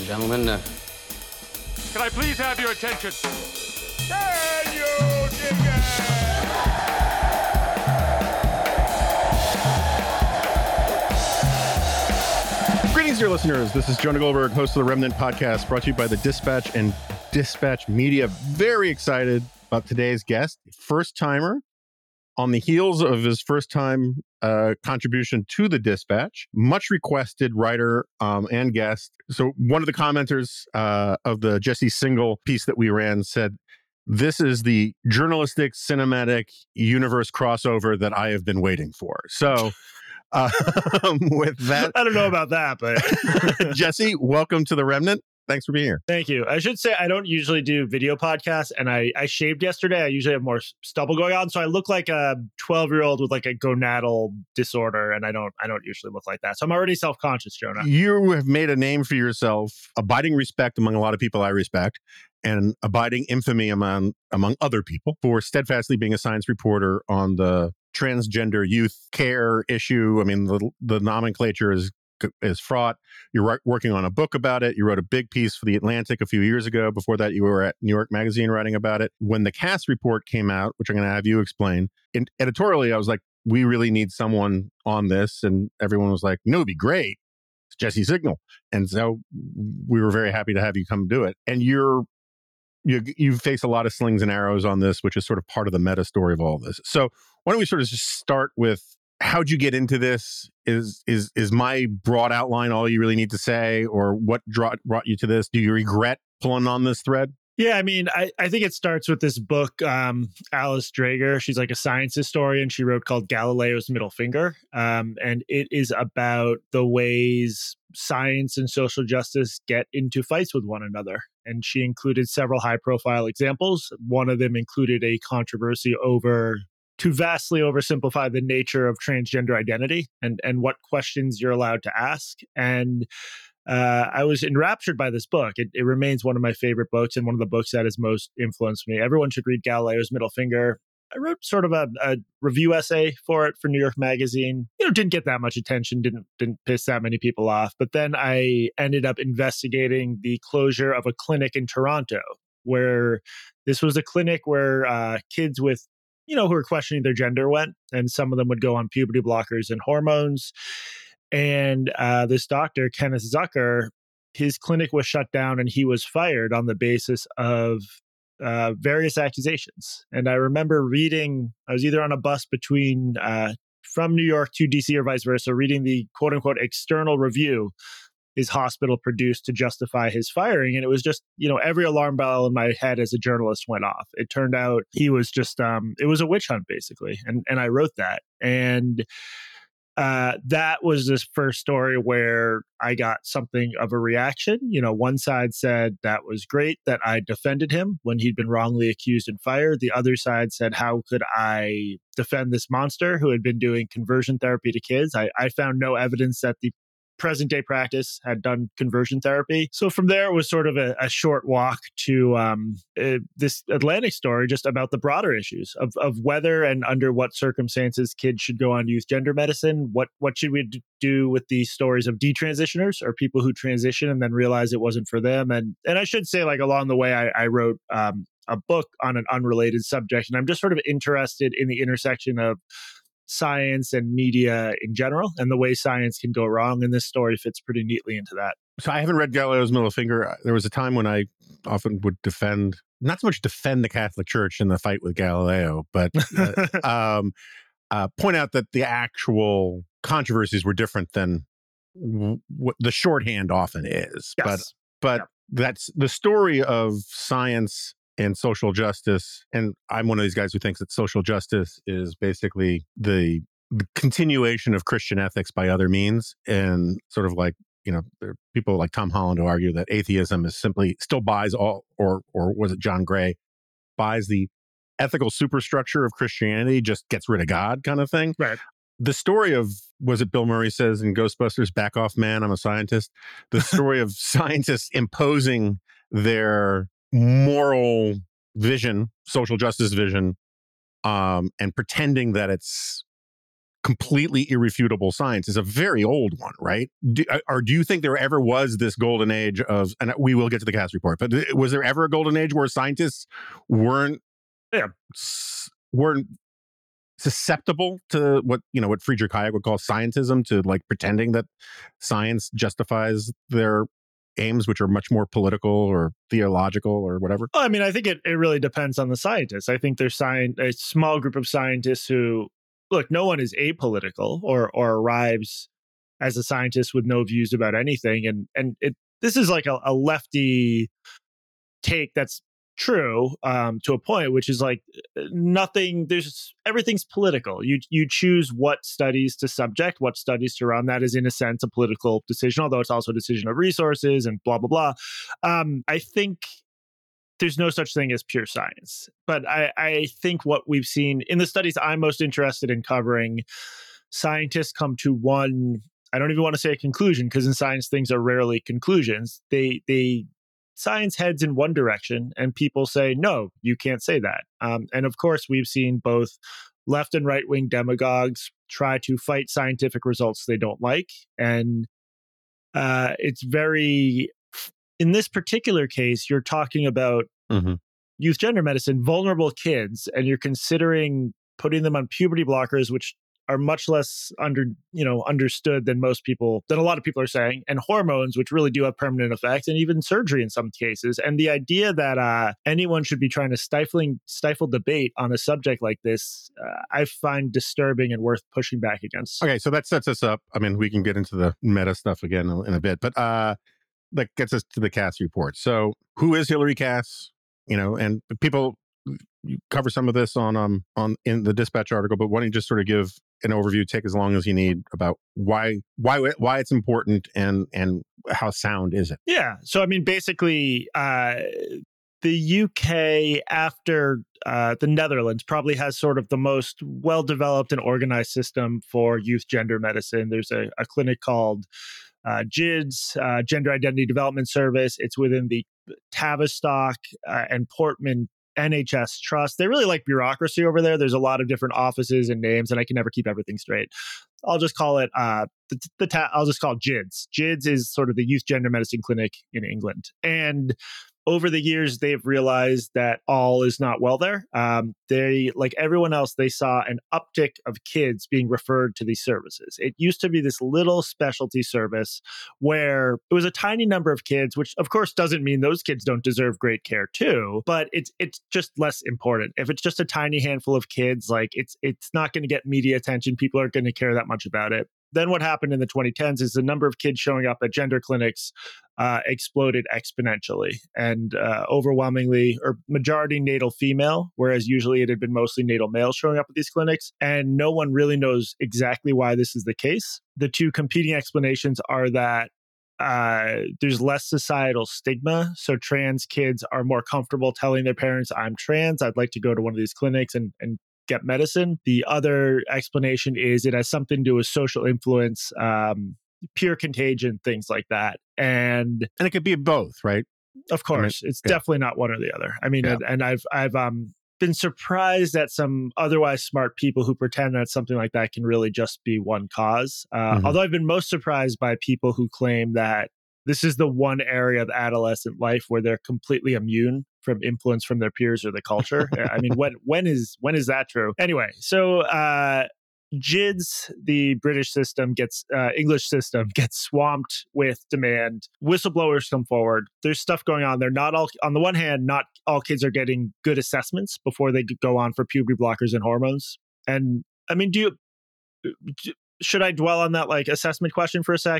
and gentlemen, can I please have your attention? Can you dig it? Greetings, dear listeners. This is Jonah Goldberg, host of the Remnant Podcast, brought to you by the Dispatch and Dispatch Media. Very excited about today's guest, first-timer, on the heels of his first-time contribution to the Dispatch, much requested writer and guest. So one of the commenters of the Jesse Singal piece that we ran said, "This is the journalistic cinematic universe crossover that I have been waiting for." So with that, I don't know about that, but Jesse, welcome to the Remnant. Thanks for being here. Thank you. I should say I don't usually do video podcasts, and I shaved yesterday. I usually have more stubble going on, so I look like a 12-year-old with like a gonadal disorder, and I don't usually look like that. So I'm already self-conscious, Jonah. You have made a name for yourself, abiding respect among a lot of people I respect, and abiding infamy among other people for steadfastly being a science reporter on the transgender youth care issue. I mean, the nomenclature is fraught. You're working on a book about it. You wrote a big piece for The Atlantic a few years ago. Before that, you were at New York Magazine writing about it. When the Cass report came out, which I'm going to have you explain, editorially, I was like, we really need someone on this. And everyone was like, no, it'd be great. It's Jesse Singal. And so we were very happy to have you come do it. And you face a lot of slings and arrows on this, which is sort of part of the meta story of all of this. So why don't we sort of just start with, how'd you get into this? Is my broad outline all you really need to say, or what brought you to this? Do you regret pulling on this thread? Yeah, I mean, I think it starts with this book, Alice Drager. She's like a science historian. She wrote called Galileo's Middle Finger. And it is about the ways science and social justice get into fights with one another. And she included several high-profile examples. One of them included a controversy to vastly oversimplify the nature of transgender identity and what questions you're allowed to ask. And I was enraptured by this book. It remains one of my favorite books and one of the books that has most influenced me. Everyone should read Galileo's Middle Finger. I wrote sort of a review essay for it for New York Magazine. Didn't get that much attention, didn't piss that many people off. But then I ended up investigating the closure of a clinic in Toronto, where this was a clinic where kids with who were questioning their gender went, and some of them would go on puberty blockers and hormones. And this doctor, Kenneth Zucker, his clinic was shut down and he was fired on the basis of various accusations. And I remember reading, I was either on a bus from New York to DC or vice versa, reading the quote unquote external review his hospital produced to justify his firing. And it was just, every alarm bell in my head as a journalist went off. It turned out he was just, it was a witch hunt, basically. And I wrote that. And that was this first story where I got something of a reaction. One side said that was great that I defended him when he'd been wrongly accused and fired. The other side said, how could I defend this monster who had been doing conversion therapy to kids? I found no evidence that the present day practice had done conversion therapy. So from there, it was sort of a short walk to this Atlantic story just about the broader issues of whether and under what circumstances kids should go on youth gender medicine. What should we do with these stories of detransitioners or people who transition and then realize it wasn't for them? And I should say, like, along the way, I wrote a book on an unrelated subject, and I'm just sort of interested in the intersection of science and media in general and the way science can go wrong. And this story fits pretty neatly into that. So I haven't read Galileo's Middle Finger. There was a time when I often would not so much defend the Catholic Church in the fight with Galileo, but point out that the actual controversies were different than what the shorthand often is. Yes. But that's the story of science and social justice. And I'm one of these guys who thinks that social justice is basically the continuation of Christian ethics by other means. And sort of like, there are people like Tom Holland who argue that atheism is simply still buys all, or was it John Gray, buys the ethical superstructure of Christianity, just gets rid of God kind of thing. Right. The story of, was it Bill Murray says in Ghostbusters, back off, man, I'm a scientist. The story of scientists imposing their moral vision, social justice vision, and pretending that it's completely irrefutable science is a very old one, right? Or do you think there ever was this golden age of, and we will get to the Cass report, but was there ever a golden age where scientists weren't Yeah. weren't susceptible to what Friedrich Hayek would call scientism, to like pretending that science justifies their aims, which are much more political or theological or whatever? Well, I mean, I think it really depends on the scientists. I think there's a small group of scientists who, look, no one is apolitical or arrives as a scientist with no views about anything. And this is like a lefty take that's true to a point, which is like everything's political. You choose what studies to subject, what studies to run. That is in a sense a political decision, although it's also a decision of resources and blah blah blah. I think there's no such thing as pure science, but I think what we've seen in the studies I'm most interested in covering, scientists come to one, I don't even want to say a conclusion, because in science things are rarely conclusions. They science heads in one direction and people say, no, you can't say that. And of course, we've seen both left and right wing demagogues try to fight scientific results they don't like. And it's very, in this particular case, you're talking about youth gender medicine, vulnerable kids, and you're considering putting them on puberty blockers, which are much less understood than a lot of people are saying, and hormones, which really do have permanent effects, and even surgery in some cases. And the idea that anyone should be trying to stifle debate on a subject like this, I find disturbing and worth pushing back against. Okay, so that sets us up. I mean, we can get into the meta stuff again in a bit, but that gets us to the Cass report. So, who is Hillary Cass? And people, you cover some of this on in the Dispatch article, but why don't you just sort of give an overview, take as long as you need, about why it's important and how sound is it? Yeah. So I mean, basically, the UK, after the Netherlands, probably has sort of the most well-developed and organized system for youth gender medicine. There's a clinic called GIDS, Gender Identity Development Service. It's within the Tavistock and Portman NHS Trust. They really like bureaucracy over there. There's a lot of different offices and names, and I can never keep everything straight. I'll just call it I'll just call it GIDS. GIDS is sort of the youth gender medicine clinic in England. And over the years, they've realized that all is not well there. They, like everyone else, they saw an uptick of kids being referred to these services. It used to be this little specialty service where it was a tiny number of kids, which of course doesn't mean those kids don't deserve great care too, but it's just less important. If it's just a tiny handful of kids, like it's not going to get media attention. People aren't going to care that much about it. Then what happened in the 2010s is the number of kids showing up at gender clinics exploded exponentially, and overwhelmingly, or majority natal female, whereas usually it had been mostly natal male showing up at these clinics. And no one really knows exactly why this is the case. The two competing explanations are that there's less societal stigma. So trans kids are more comfortable telling their parents, I'm trans, I'd like to go to one of these clinics and get medicine. The other explanation is it has something to do with social influence, peer contagion, things like that. And it could be both, right? Of course, it's definitely not one or the other. I mean, and I've been surprised at some otherwise smart people who pretend that something like that can really just be one cause. Although I've been most surprised by people who claim that this is the one area of adolescent life where they're completely immune from influence from their peers or the culture. I mean, when is that true? Anyway, so GIDS, the British system, English system gets swamped with demand. Whistleblowers come forward. There's stuff going on there. Not all, on the one hand, not all kids are getting good assessments before they go on for puberty blockers and hormones. And I mean, should I dwell on that like assessment question for a sec?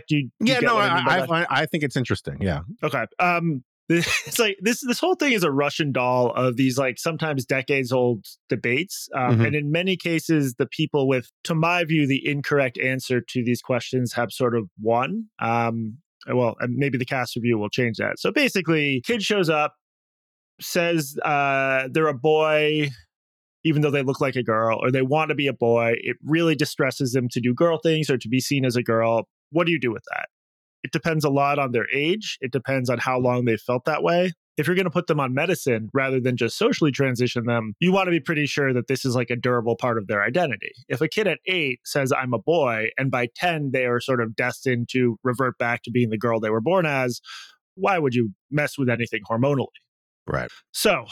I think it's interesting. Yeah. Okay. It's like this whole thing is a Russian doll of these like sometimes decades old debates. And in many cases, the people with, to my view, the incorrect answer to these questions have sort of won. Well, maybe the Cass review will change that. So basically, kid shows up, says they're a boy, even though they look like a girl, or they want to be a boy. It really distresses them to do girl things or to be seen as a girl. What do you do with that? It depends a lot on their age. It depends on how long they felt that way. If you're going to put them on medicine rather than just socially transition them, you want to be pretty sure that this is like a durable part of their identity. If a kid at 8 says, I'm a boy, and by 10, they are sort of destined to revert back to being the girl they were born as, why would you mess with anything hormonally? Right. So,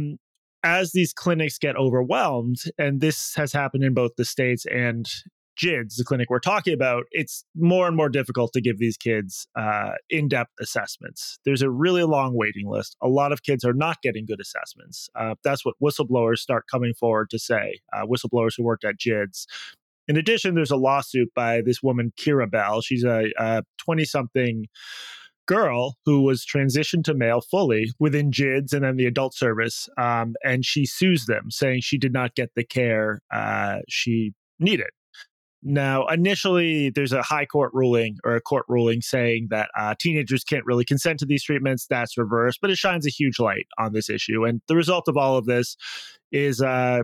as these clinics get overwhelmed, and this has happened in both the States and JIDS, the clinic we're talking about, it's more and more difficult to give these kids in-depth assessments. There's a really long waiting list. A lot of kids are not getting good assessments. That's what whistleblowers start coming forward to say, whistleblowers who worked at JIDS. In addition, there's a lawsuit by this woman, Kira Bell. She's a 20-something girl who was transitioned to male fully within JIDS and then the adult service. And she sues them, saying she did not get the care she needed. Now, initially, there's a high court ruling or a court ruling saying that teenagers can't really consent to these treatments. That's reversed, but it shines a huge light on this issue. And the result of all of this is,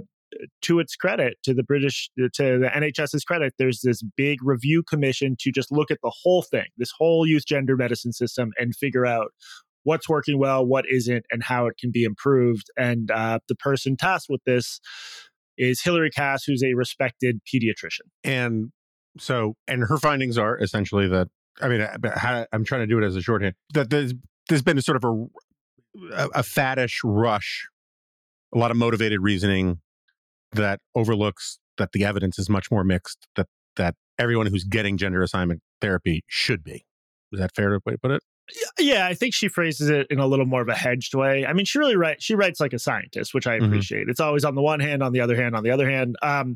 to its credit, to the NHS's credit, there's this big review commission to just look at the whole thing, this whole youth gender medicine system, and figure out what's working well, what isn't, and how it can be improved. And the person tasked with this is Hilary Cass, who's a respected pediatrician. And her findings are essentially that, I mean, I'm trying to do it as a shorthand, that there's been a sort of a faddish rush, a lot of motivated reasoning that overlooks that the evidence is much more mixed, that everyone who's getting gender assignment therapy should be. Is that fair way to put it? Yeah, I think she phrases it in a little more of a hedged way. I mean, she writes like a scientist, which I appreciate. It's always on the one hand, on the other hand.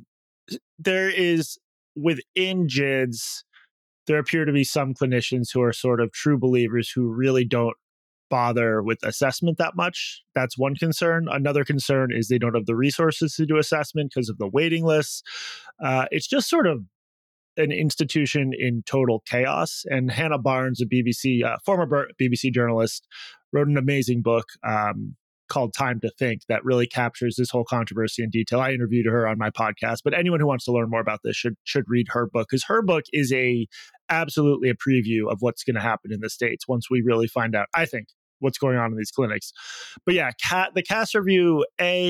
There is, within JIDS, there appear to be some clinicians who are sort of true believers who really don't bother with assessment that much. That's one concern. Another concern is they don't have the resources to do assessment because of the waiting lists. It's just sort of an institution in total chaos. And Hannah Barnes, a former BBC journalist, wrote an amazing book called Time to Think that really captures this whole controversy in detail. I interviewed her on my podcast, but anyone who wants to learn more about this should read her book, because her book is absolutely a preview of what's going to happen in the States once we really find out, I think, what's going on in these clinics. But yeah, the Cass review,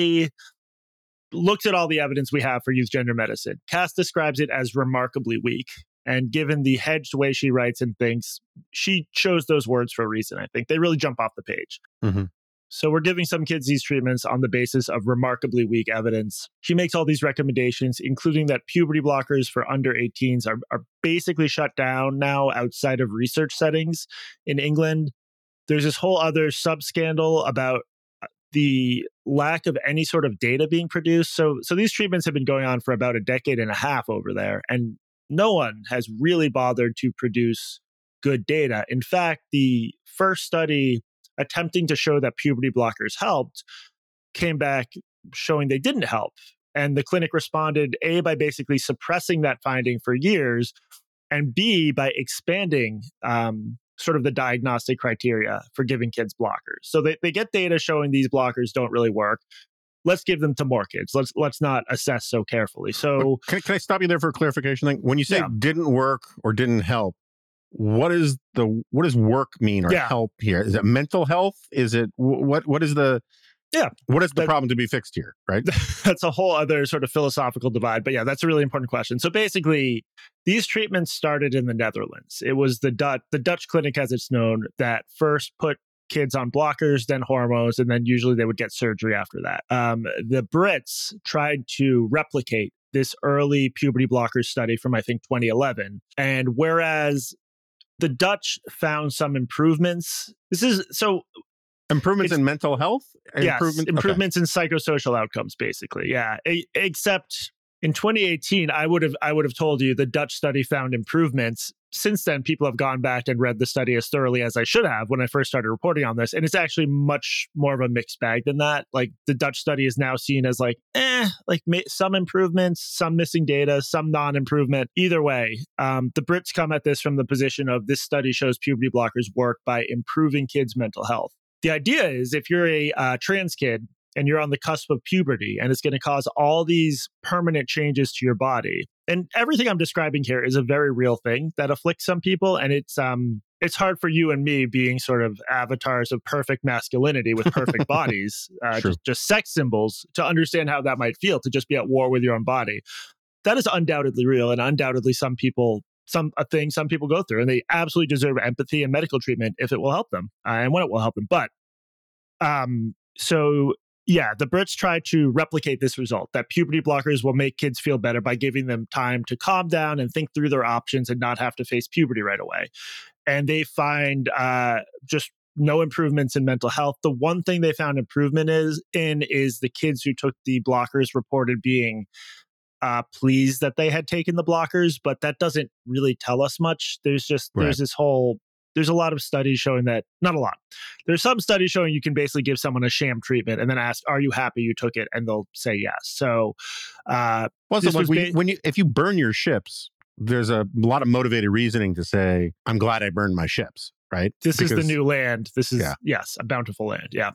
looked at all the evidence we have for youth gender medicine. Cass describes it as remarkably weak. And given the hedged way she writes and thinks, she chose those words for a reason. I think they really jump off the page. Mm-hmm. So we're giving some kids these treatments on the basis of remarkably weak evidence. She makes all these recommendations, including that puberty blockers for under 18s are basically shut down now outside of research settings in England. There's this whole other sub-scandal about the lack of any sort of data being produced. So these treatments have been going on for about a decade and a half over there, and no one has really bothered to produce good data. In fact, the first study attempting to show that puberty blockers helped came back showing they didn't help. And the clinic responded, A, by basically suppressing that finding for years, and B, by expanding sort of the diagnostic criteria for giving kids blockers. So they get data showing these blockers don't really work. Let's give them to more kids. Let's not assess so carefully. So can I stop you there for a clarification thing? When you say didn't work or didn't help, what does work mean or help here? Is it mental health? Is it what is the what is the problem to be fixed here, right? That's a whole other sort of philosophical divide. But yeah, that's a really important question. So basically, these treatments started in the Netherlands. It was the Dutch clinic, as it's known, that first put kids on blockers, then hormones, and then usually they would get surgery after that. The Brits tried to replicate this early puberty blocker study from, I think, 2011. And whereas the Dutch found some improvements, improvements in mental health? Yes, improvements in psychosocial outcomes, basically. Yeah. Except in 2018, I would have told you the Dutch study found improvements. Since then, people have gone back and read the study as thoroughly as I should have when I first started reporting on this. And it's actually much more of a mixed bag than that. Like, the Dutch study is now seen as some improvements, some missing data, some non-improvement. Either way, the Brits come at this from the position of this study shows puberty blockers work by improving kids' mental health. The idea is if you're a trans kid and you're on the cusp of puberty and it's going to cause all these permanent changes to your body, And everything I'm describing here is a very real thing that afflicts some people. And it's hard for you and me being sort of avatars of perfect masculinity with perfect bodies, just sex symbols, to understand how that might feel to just be at war with your own body. That is undoubtedly real, and undoubtedly some people go through, and they absolutely deserve empathy and medical treatment if it will help them and when it will help them. But so yeah, the Brits try to replicate this result, that puberty blockers will make kids feel better by giving them time to calm down and think through their options and not have to face puberty right away. And they find just no improvements in mental health. The one thing they found improvement is the kids who took the blockers reported being pleased that they had taken the blockers, but that doesn't really tell us much. There's a lot of studies showing that, not a lot. There's some studies showing you can basically give someone a sham treatment and then ask, are you happy you took it? And they'll say yes. So, if you burn your ships, there's a lot of motivated reasoning to say, I'm glad I burned my ships, right? This is the new land. This is, yes, a bountiful land. Yeah.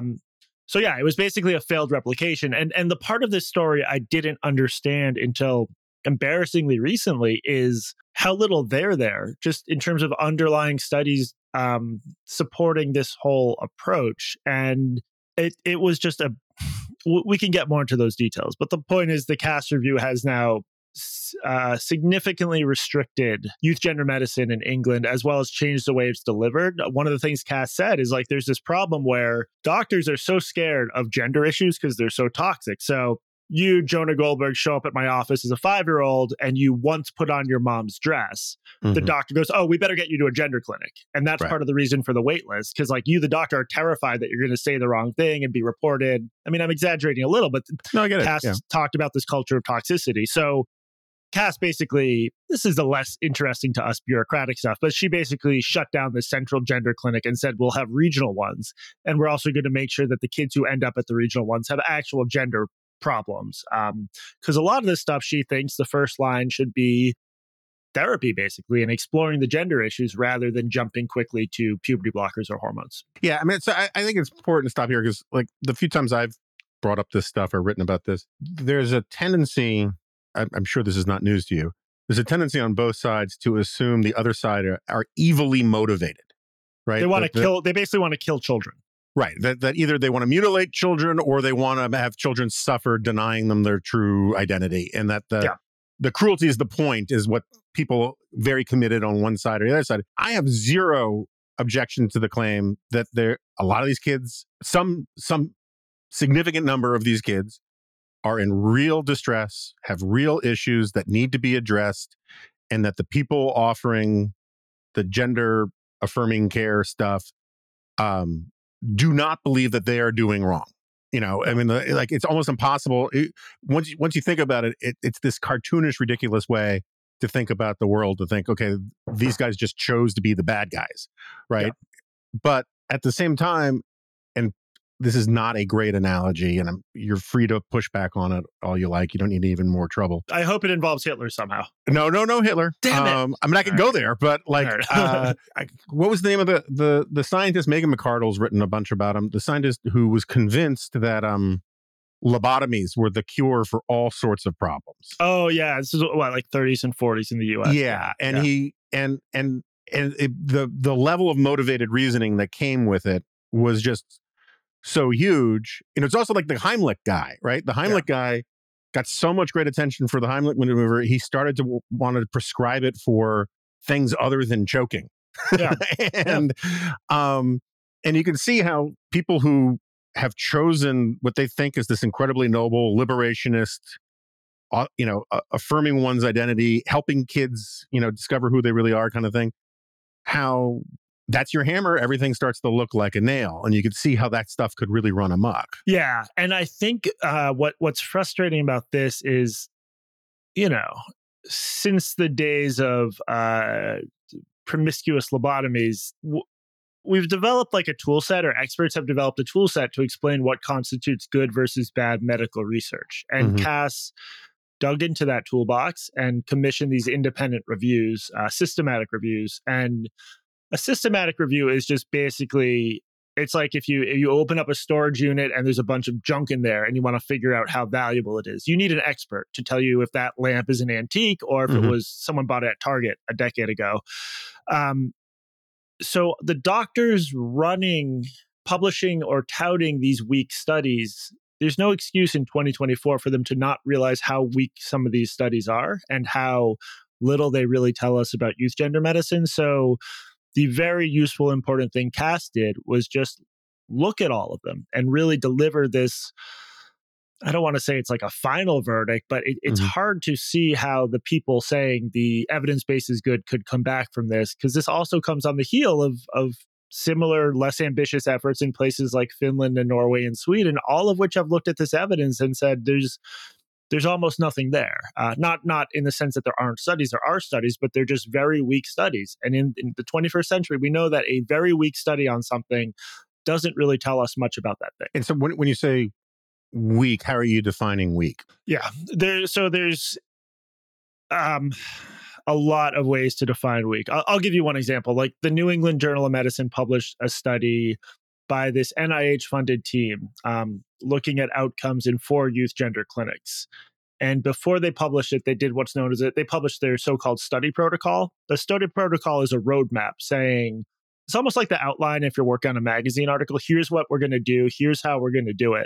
So yeah, it was basically a failed replication. And the part of this story I didn't understand until embarrassingly recently is how little there, just in terms of underlying studies supporting this whole approach. And it was just we can get more into those details. But the point is the Cass review has now significantly restricted youth gender medicine in England, as well as changed the way it's delivered. One of the things Cass said is there's this problem where doctors are so scared of gender issues because they're so toxic. So you, Jonah Goldberg, show up at my office as a 5-year-old and you once put on your mom's dress. Mm-hmm. The doctor goes, oh, we better get you to a gender clinic. And that's part of the reason for the wait list. Because you, the doctor, are terrified that you're going to say the wrong thing and be reported. I mean, I'm exaggerating a little, but no, I get it. Cass talked about this culture of toxicity. So Cass basically, this is the less interesting to us bureaucratic stuff, but she basically shut down the central gender clinic and said, we'll have regional ones. And we're also going to make sure that the kids who end up at the regional ones have actual gender problems. Because a lot of this stuff, she thinks the first line should be therapy, basically, and exploring the gender issues rather than jumping quickly to puberty blockers or hormones. Yeah, I mean, I think it's important to stop here because the few times I've brought up this stuff or written about this, there's a tendency, I'm sure this is not news to you, there's a tendency on both sides to assume the other side are evilly motivated, right? They want to kill, they basically want to kill children. Right. That either they want to mutilate children or they want to have children suffer, denying them their true identity. And that the cruelty is the point, is what people very committed on one side or the other side. I have zero objection to the claim that a lot of these kids, some significant number of these kids are in real distress, have real issues that need to be addressed, and that the people offering the gender affirming care stuff do not believe that they are doing wrong. I mean, it's almost impossible. Once you think about it, it's this cartoonish, ridiculous way to think about the world, to think, okay, these guys just chose to be the bad guys, right? Yeah. But at the same time, and this is not a great analogy, and you're free to push back on it all you like. You don't need even more trouble. I hope it involves Hitler somehow. No, Hitler. Damn it. I mean, I could go there, but what was the name of the scientist? Megan McArdle's written a bunch about him. The scientist who was convinced that lobotomies were the cure for all sorts of problems. Oh yeah, this is 30s and 40s in the U.S. Yeah, and he the level of motivated reasoning that came with it was just so huge. It's also like the Heimlich guy, right? The Heimlich guy got so much great attention for the Heimlich maneuver, he started to want to prescribe it for things other than choking. Yeah. and you can see how people who have chosen what they think is this incredibly noble liberationist, affirming one's identity, helping kids, discover who they really are kind of thing, how that's your hammer, everything starts to look like a nail. And you could see how that stuff could really run amok. Yeah. And I think what's frustrating about this is, since the days of promiscuous lobotomies, we've developed a tool set, or experts have developed a tool set to explain what constitutes good versus bad medical research. And Cass dug into that toolbox and commissioned these independent reviews, systematic reviews. And a systematic review is just basically It's like if you open up a storage unit and there's a bunch of junk in there and you want to figure out how valuable it is. You need an expert to tell you if that lamp is an antique or if it was someone bought it at Target a decade ago. So the doctors publishing or touting these weak studies, there's no excuse in 2024 for them to not realize how weak some of these studies are and how little they really tell us about youth gender medicine. So the very useful, important thing Cass did was just look at all of them and really deliver this. I don't want to say it's like a final verdict, but it's hard to see how the people saying the evidence base is good could come back from this, because this also comes on the heel of similar, less ambitious efforts in places like Finland and Norway and Sweden, all of which have looked at this evidence and said there's almost nothing there. Not in the sense that there aren't studies, there are studies, but they're just very weak studies. And in the 21st century, we know that a very weak study on something doesn't really tell us much about that thing. And so when you say weak, how are you defining weak? Yeah, there's a lot of ways to define weak. I'll give you one example. Like the New England Journal of Medicine published a study by this NIH-funded team looking at outcomes in 4 youth gender clinics. And before they published it, they did what's known as they published their so-called study protocol. The study protocol is a roadmap saying, it's almost like the outline if you're working on a magazine article. Here's what we're going to do. Here's how we're going to do it.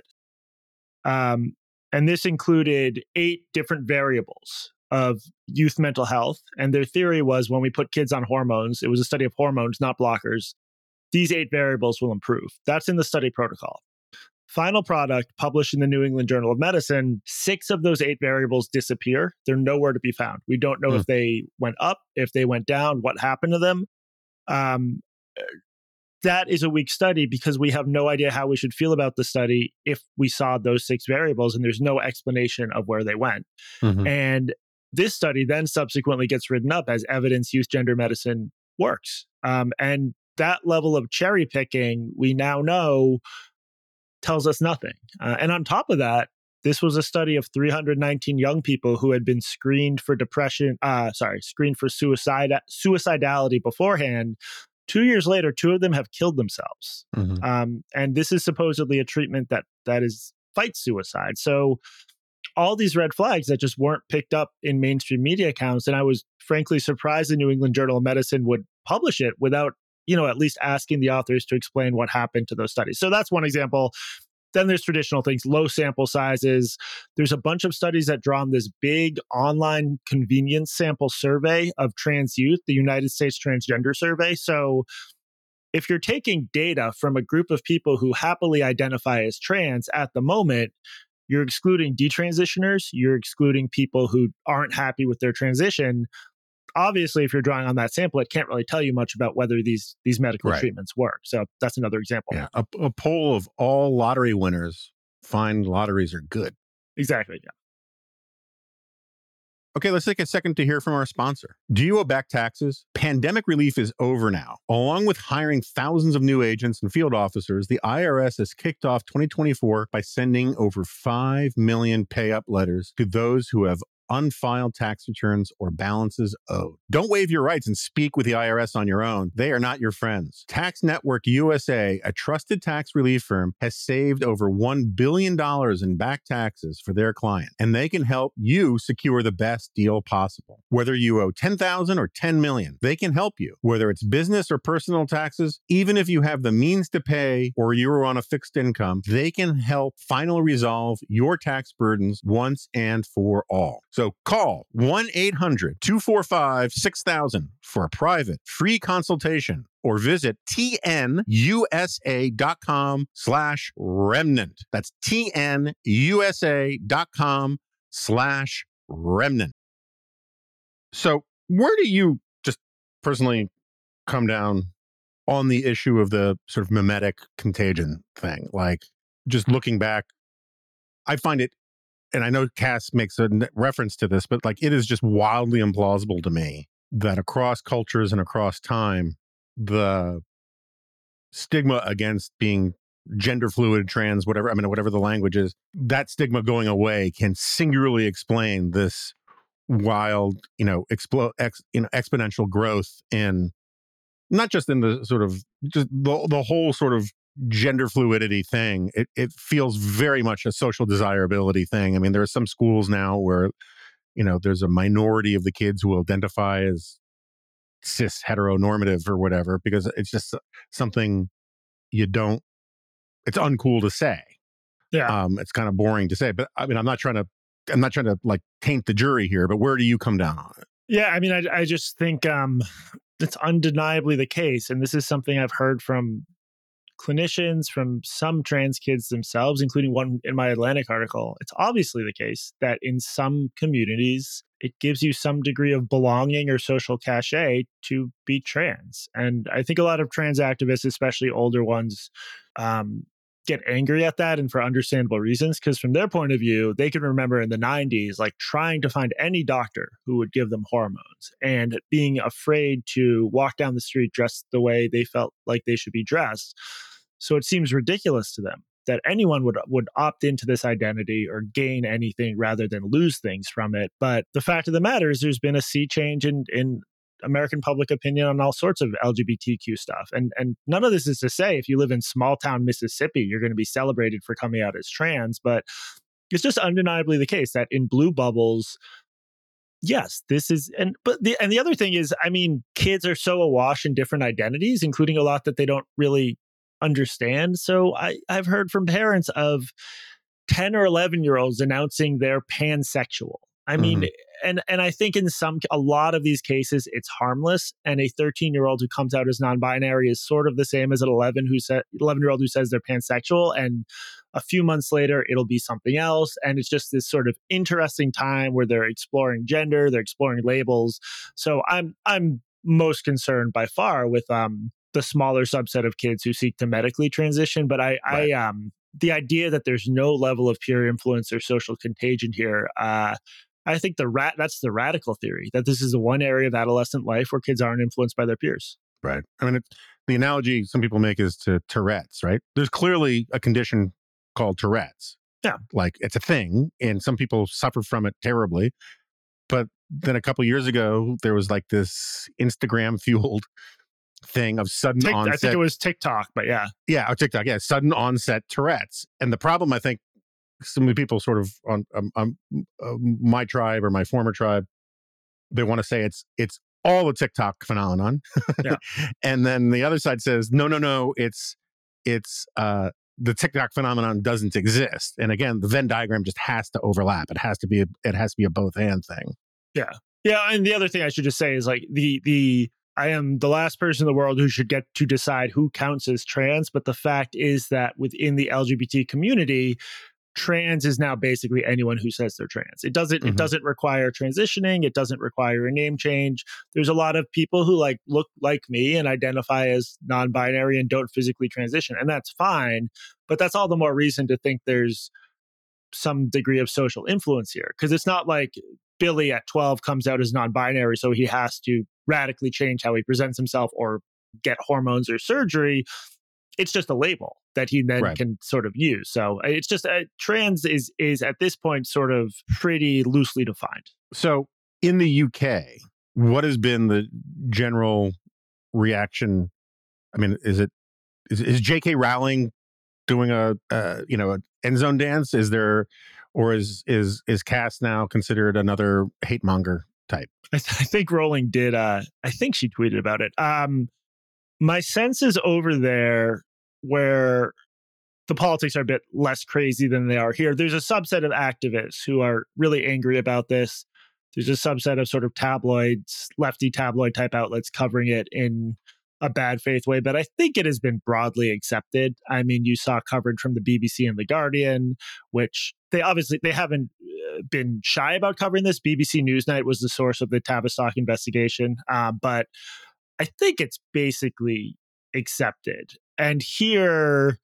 And this included 8 different variables of youth mental health. And their theory was when we put kids on hormones, it was a study of hormones, not blockers, these 8 variables will improve. That's in the study protocol. Final product published in the New England Journal of Medicine, 6 of those 8 variables disappear. They're nowhere to be found. We don't know if they went up, if they went down, what happened to them. That is a weak study because we have no idea how we should feel about the study if we saw those 6 variables and there's no explanation of where they went. And this study then subsequently gets written up as evidence youth gender medicine works. And that level of cherry picking, we now know, tells us nothing. And on top of that, this was a study of 319 young people who had been screened for screened for suicidality beforehand. 2 years later, 2 of them have killed themselves. And this is supposedly a treatment that fights suicide. So all these red flags that just weren't picked up in mainstream media accounts. And I was frankly surprised the New England Journal of Medicine would publish it without, at least asking the authors to explain what happened to those studies. So that's one example. Then there's traditional things, low sample sizes. There's a bunch of studies that draw on this big online convenience sample survey of trans youth, the United States Transgender Survey. So if you're taking data from a group of people who happily identify as trans at the moment, you're excluding detransitioners, you're excluding people who aren't happy with their transition. Obviously, if you're drawing on that sample, it can't really tell you much about whether these medical treatments work. So that's another example. Yeah, a poll of all lottery winners find lotteries are good. Exactly, yeah. Okay, let's take a second to hear from our sponsor. Do you owe back taxes? Pandemic relief is over now. Along with hiring thousands of new agents and field officers, the IRS has kicked off 2024 by sending over 5 million pay-up letters to those who have unfiled tax returns or balances owed. Don't waive your rights and speak with the IRS on your own. They are not your friends. Tax Network USA, a trusted tax relief firm, has saved over $1 billion in back taxes for their client, and they can help you secure the best deal possible. Whether you owe $10,000 or $10 million, they can help you. Whether it's business or personal taxes, even if you have the means to pay or you're on a fixed income, they can help finally resolve your tax burdens once and for all. So call 1-800-245-6000 for a private free consultation or visit tnusa.com/remnant. That's tnusa.com/remnant. So where do you just personally come down on the issue of the sort of mimetic contagion thing? Like, just looking back, I find it, and I know Cass makes a reference to this, but like, it is just wildly implausible to me that across cultures and across time, the stigma against being gender fluid, trans, whatever the language is, that stigma going away can singularly explain this wild, exponential growth in not just in the sort of just the whole sort of gender fluidity thing, it feels very much a social desirability thing. I mean, there are some schools now where, there's a minority of the kids who identify as cis heteronormative or whatever, because it's just something it's uncool to say. Yeah. It's kind of boring to say, but I mean, I'm not trying to like taint the jury here, but where do you come down on it? Yeah. I mean, I just think it's undeniably the case. And this is something I've heard from clinicians, from some trans kids themselves, including one in my Atlantic article. It's obviously the case that in some communities, it gives you some degree of belonging or social cachet to be trans. And I think a lot of trans activists, especially older ones, get angry at that, and for understandable reasons, because from their point of view, they can remember in the 90s, like trying to find any doctor who would give them hormones and being afraid to walk down the street dressed the way they felt like they should be dressed. So it seems ridiculous to them that anyone would opt into this identity or gain anything rather than lose things from it. But the fact of the matter is there's been a sea change in American public opinion on all sorts of LGBTQ stuff. And none of this is to say if you live in small town Mississippi, you're going to be celebrated for coming out as trans, but it's just undeniably the case that in blue bubbles, yes, this is, and the other thing is, I mean, kids are so awash in different identities, including a lot that they don't really understand. So I've heard from parents of 10 or 11-year-olds announcing they're pansexual. I mean, and I think in a lot of these cases, it's harmless. And a 13-year-old who comes out as non-binary is sort of the same as an 11-year-old who says they're pansexual. And a few months later, it'll be something else. And it's just this sort of interesting time where they're exploring gender, they're exploring labels. So I'm most concerned by far with the smaller subset of kids who seek to medically transition. But the idea that there's no level of peer influence or social contagion here, I think that's the radical theory, that this is the one area of adolescent life where kids aren't influenced by their peers. Right. I mean, the analogy some people make is to Tourette's, right? There's clearly a condition called Tourette's. Yeah. Like it's a thing, and some people suffer from it terribly. But then a couple years ago, there was like this Instagram fueled thing of sudden onset. I think it was TikTok, but yeah. Yeah, or TikTok. Yeah, sudden onset Tourette's. And the problem, I think, some of the people sort of on my tribe or my former tribe, they want to say it's all a TikTok phenomenon. Yeah. And then the other side says, no, it's the TikTok phenomenon doesn't exist. And again, the Venn diagram just has to overlap. It has to be a both and thing. Yeah. Yeah. And the other thing I should just say is like I am the last person in the world who should get to decide who counts as trans. But the fact is that within the LGBT community, trans is now basically anyone who says they're trans. It doesn't require transitioning. It doesn't require a name change. There's a lot of people who look like me and identify as non-binary and don't physically transition. And that's fine. But that's all the more reason to think there's some degree of social influence here. Because it's not like Billy at 12 comes out as non-binary, so he has to radically change how he presents himself or get hormones or surgery. It's just a label that he then can sort of use. So it's just trans is at this point sort of pretty loosely defined. So in the UK, what has been the general reaction? I mean, is J.K. Rowling doing a end zone dance? Is there, or is Cass now considered another hate monger type? I think Rowling did. I think she tweeted about it. My sense is over there where the politics are a bit less crazy than they are here. There's a subset of activists who are really angry about this. There's a subset of sort of tabloids, lefty tabloid type outlets covering it in a bad faith way, but I think it has been broadly accepted. I mean, you saw coverage from the BBC and The Guardian, which they haven't been shy about covering this. BBC Newsnight was the source of the Tavistock investigation, but I think it's basically accepted. And here,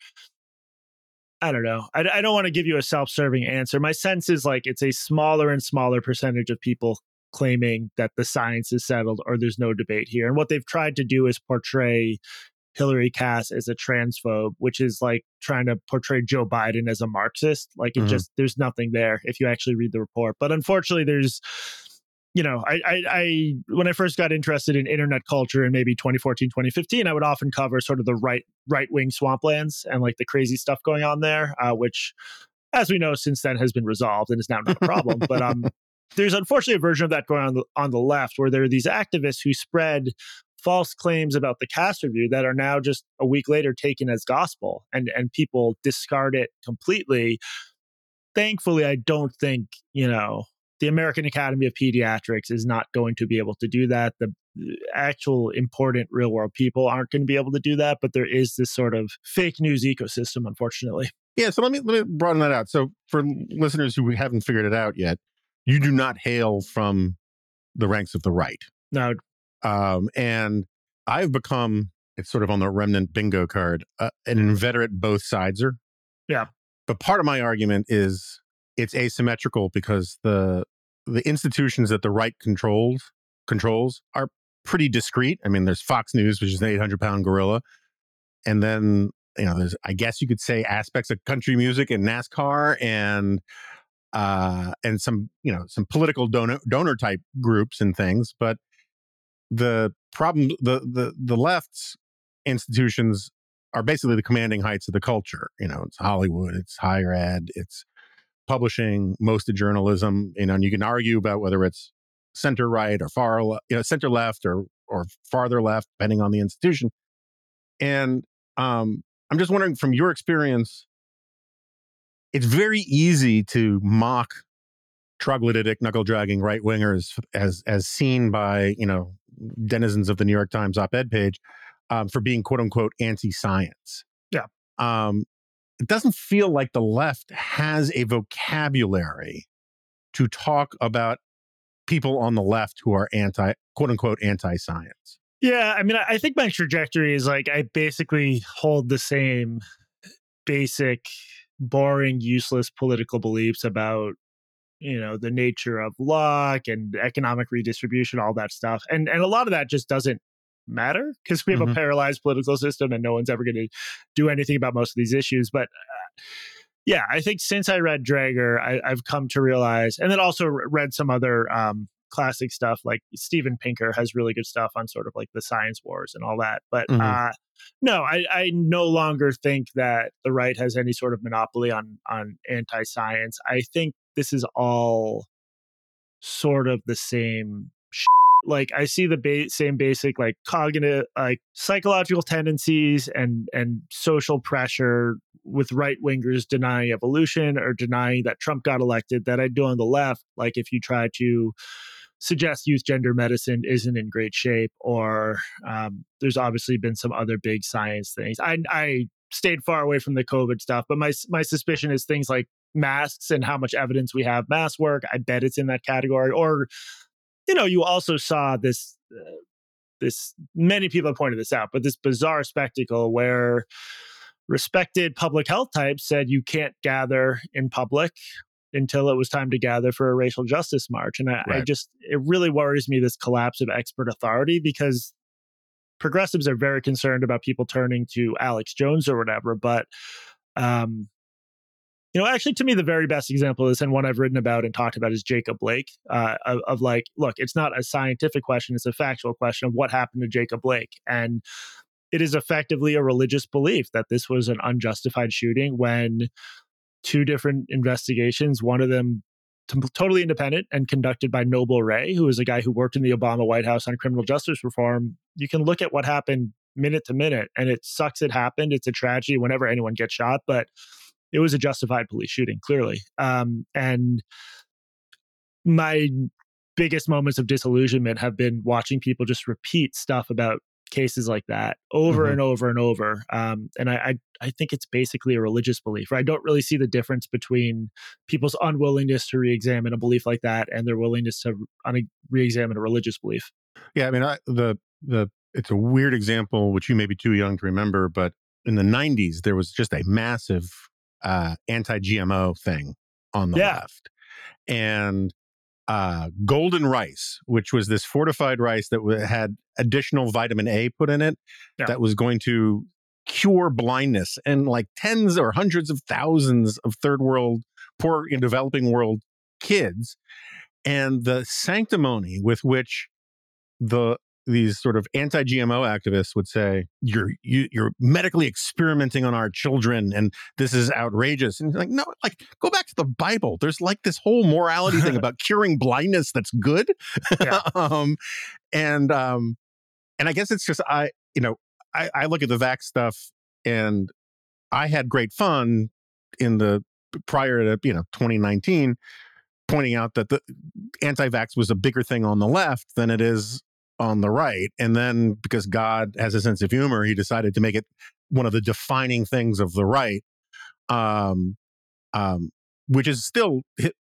I don't know. I don't want to give you a self-serving answer. My sense is like it's a smaller and smaller percentage of people claiming that the science is settled or there's no debate here. And what they've tried to do is portray Hillary Cass as a transphobe, which is like trying to portray Joe Biden as a Marxist. Like it just, there's nothing there if you actually read the report. But unfortunately, there's I when I first got interested in internet culture in maybe 2014, 2015, I would often cover sort of the right wing swamplands and like the crazy stuff going on there, which, as we know, since then has been resolved and is now not a problem. But there's unfortunately a version of that going on the left, where there are these activists who spread false claims about the cast review that are now just a week later taken as gospel, and people discard it completely. Thankfully, I don't think, the American Academy of Pediatrics is not going to be able to do that. The actual important real world people aren't going to be able to do that, but there is this sort of fake news ecosystem, unfortunately. Yeah, so let me broaden that out. So for listeners who haven't figured it out yet, you do not hail from the ranks of the right. No. And I've become, it's sort of on the remnant bingo card, an inveterate both sideser. Yeah. But part of my argument is it's asymmetrical because the institutions that the right controls are pretty discreet. I mean, there's Fox News, which is an 800-pound gorilla. And then, there's, I guess you could say, aspects of country music and NASCAR and some political donor type groups and things. But the problem, the left's institutions are basically the commanding heights of the culture. It's Hollywood, it's higher ed, it's publishing, most of journalism. And you can argue about whether it's center right or center left or farther left, depending on the institution. And I'm just wondering, from your experience, it's very easy to mock troglodytic, knuckle-dragging right-wingers as seen by, denizens of the New York Times op-ed page for being, quote-unquote, anti-science. Yeah. It doesn't feel like the left has a vocabulary to talk about people on the left who are quote-unquote, anti-science. Yeah, I mean, I think my trajectory is like I basically hold the same basic, boring, useless political beliefs about, the nature of luck and economic redistribution, all that stuff. And a lot of that just doesn't matter because we have a paralyzed political system and no one's ever going to do anything about most of these issues. But yeah, I think since I read Draeger, I've come to realize, and then also read some other classic stuff, like Steven Pinker has really good stuff on sort of like the science wars and all that. But no, I no longer think that the right has any sort of monopoly on anti-science. I think this is all sort of the same like I see the same basic like cognitive, like psychological tendencies and social pressure with right wingers denying evolution or denying that Trump got elected that I do on the left. Like if you try to suggest youth gender medicine isn't in great shape, or there's obviously been some other big science things. I stayed far away from the COVID stuff, but my suspicion is things like masks and how much evidence we have mask work. I bet it's in that category. Or you also saw this, many people have pointed this out, but this bizarre spectacle where respected public health types said you can't gather in public until it was time to gather for a racial justice march. And it really worries me, this collapse of expert authority, because progressives are very concerned about people turning to Alex Jones or whatever. But actually, to me, the very best example of this, and one I've written about and talked about, is Jacob Blake. Of like, look, it's not a scientific question; it's a factual question of what happened to Jacob Blake, and it is effectively a religious belief that this was an unjustified shooting. When two different investigations, one of them totally independent and conducted by Noble Wray, who is a guy who worked in the Obama White House on criminal justice reform, you can look at what happened minute to minute, and it sucks. It happened. It's a tragedy whenever anyone gets shot, but it was a justified police shooting, clearly. And my biggest moments of disillusionment have been watching people just repeat stuff about cases like that over and over and over. And I think it's basically a religious belief. Right? I don't really see the difference between people's unwillingness to re-examine a belief like that and their willingness to re-examine a religious belief. Yeah, I mean, it's a weird example, which you may be too young to remember, but in the 90s, there was just a massive anti-GMO thing on the left. And golden rice, which was this fortified rice that had additional vitamin A put in it, that was going to cure blindness, and like tens or hundreds of thousands of third world, poor in developing world kids. And the sanctimony with which these sort of anti-GMO activists would say, you're medically experimenting on our children and this is outrageous. And like, no, like go back to the Bible. There's like this whole morality thing about curing blindness that's good. Yeah. And I guess it's just I look at the vax stuff and I had great fun in the prior to 2019 pointing out that the anti-vax was a bigger thing on the left than it is on the right. And then because God has a sense of humor, he decided to make it one of the defining things of the right, which is still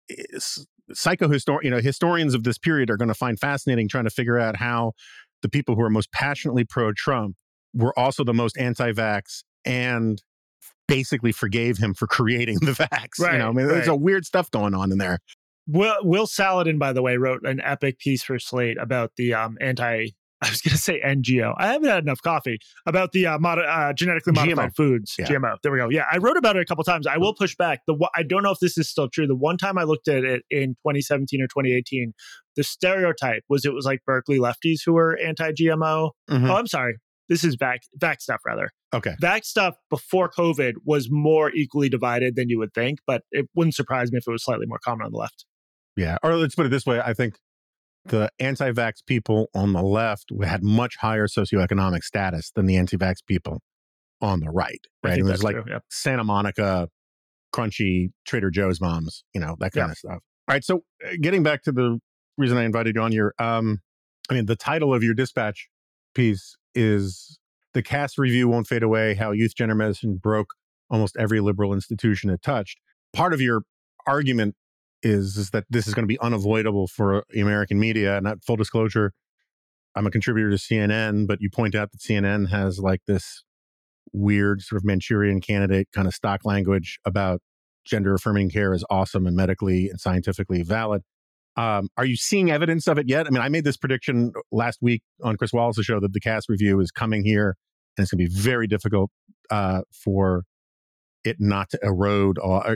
historians of this period are going to find fascinating trying to figure out how the people who are most passionately pro-Trump were also the most anti-vax and basically forgave him for creating the vax. Right, There's a weird stuff going on in there. Will Saladin, by the way, wrote an epic piece for Slate about the I was going to say NGO. I haven't had enough coffee. About the genetically modified foods. Yeah. GMO. There we go. Yeah, I wrote about it a couple times. I will push back. I don't know if this is still true. The one time I looked at it in 2017 or 2018, the stereotype was it was like Berkeley lefties who were anti-GMO. Mhm. Oh, I'm sorry. This is vax stuff, rather. Okay. Vax stuff before COVID was more equally divided than you would think, but it wouldn't surprise me if it was slightly more common on the left. Yeah. Or let's put it this way. I think the anti-vax people on the left had much higher socioeconomic status than the anti-vax people on the right. I Right. think It was that's like true, yeah. Santa Monica, crunchy Trader Joe's moms, that kind of stuff. All right. So getting back to the reason I invited you on here, the title of your dispatch piece is "The Cass Review Won't Fade Away, How Youth Gender Medicine Broke Almost Every Liberal Institution It Touched." Part of your argument is that this is going to be unavoidable for the American media. And full disclosure, I'm a contributor to CNN, but you point out that CNN has like this weird sort of Manchurian candidate kind of stock language about gender affirming care is awesome and medically and scientifically valid. Are you seeing evidence of it yet? I mean, I made this prediction last week on Chris Wallace's show that the Cass Review is coming here and it's going to be very difficult for it not to erode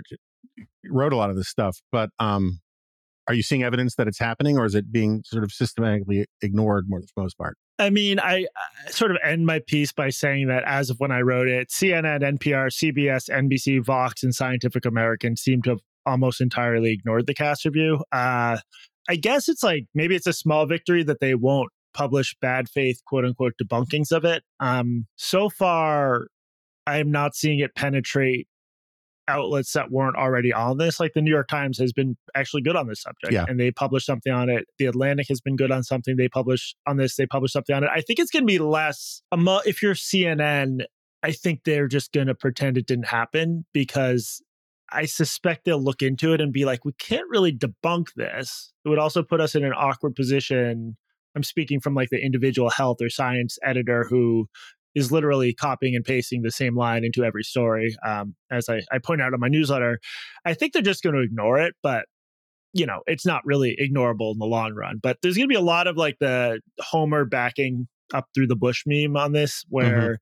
a lot of this stuff. But are you seeing evidence that it's happening, or is it being sort of systematically ignored for the most part? I mean, I sort of end my piece by saying that as of when I wrote it, CNN, NPR, CBS, NBC, Vox, and Scientific American seem to have almost entirely ignored the Cass Review. I guess it's like, maybe it's a small victory that they won't publish bad faith, quote unquote, debunkings of it. So far, I am not seeing it penetrate outlets that weren't already on this. Like the New York Times has been actually good on this subject, and they published something on it. The Atlantic has been good on something. They publish on this. They publish something on it. I think it's going to be less. If you're CNN, I think they're just going to pretend it didn't happen, because I suspect they'll look into it and be like, we can't really debunk this. It would also put us in an awkward position. I'm speaking from like the individual health or science editor who is literally copying and pasting the same line into every story. As I point out in my newsletter, I think they're just going to ignore it, but it's not really ignorable in the long run. But there's going to be a lot of like the Homer backing up through the bush meme on this, where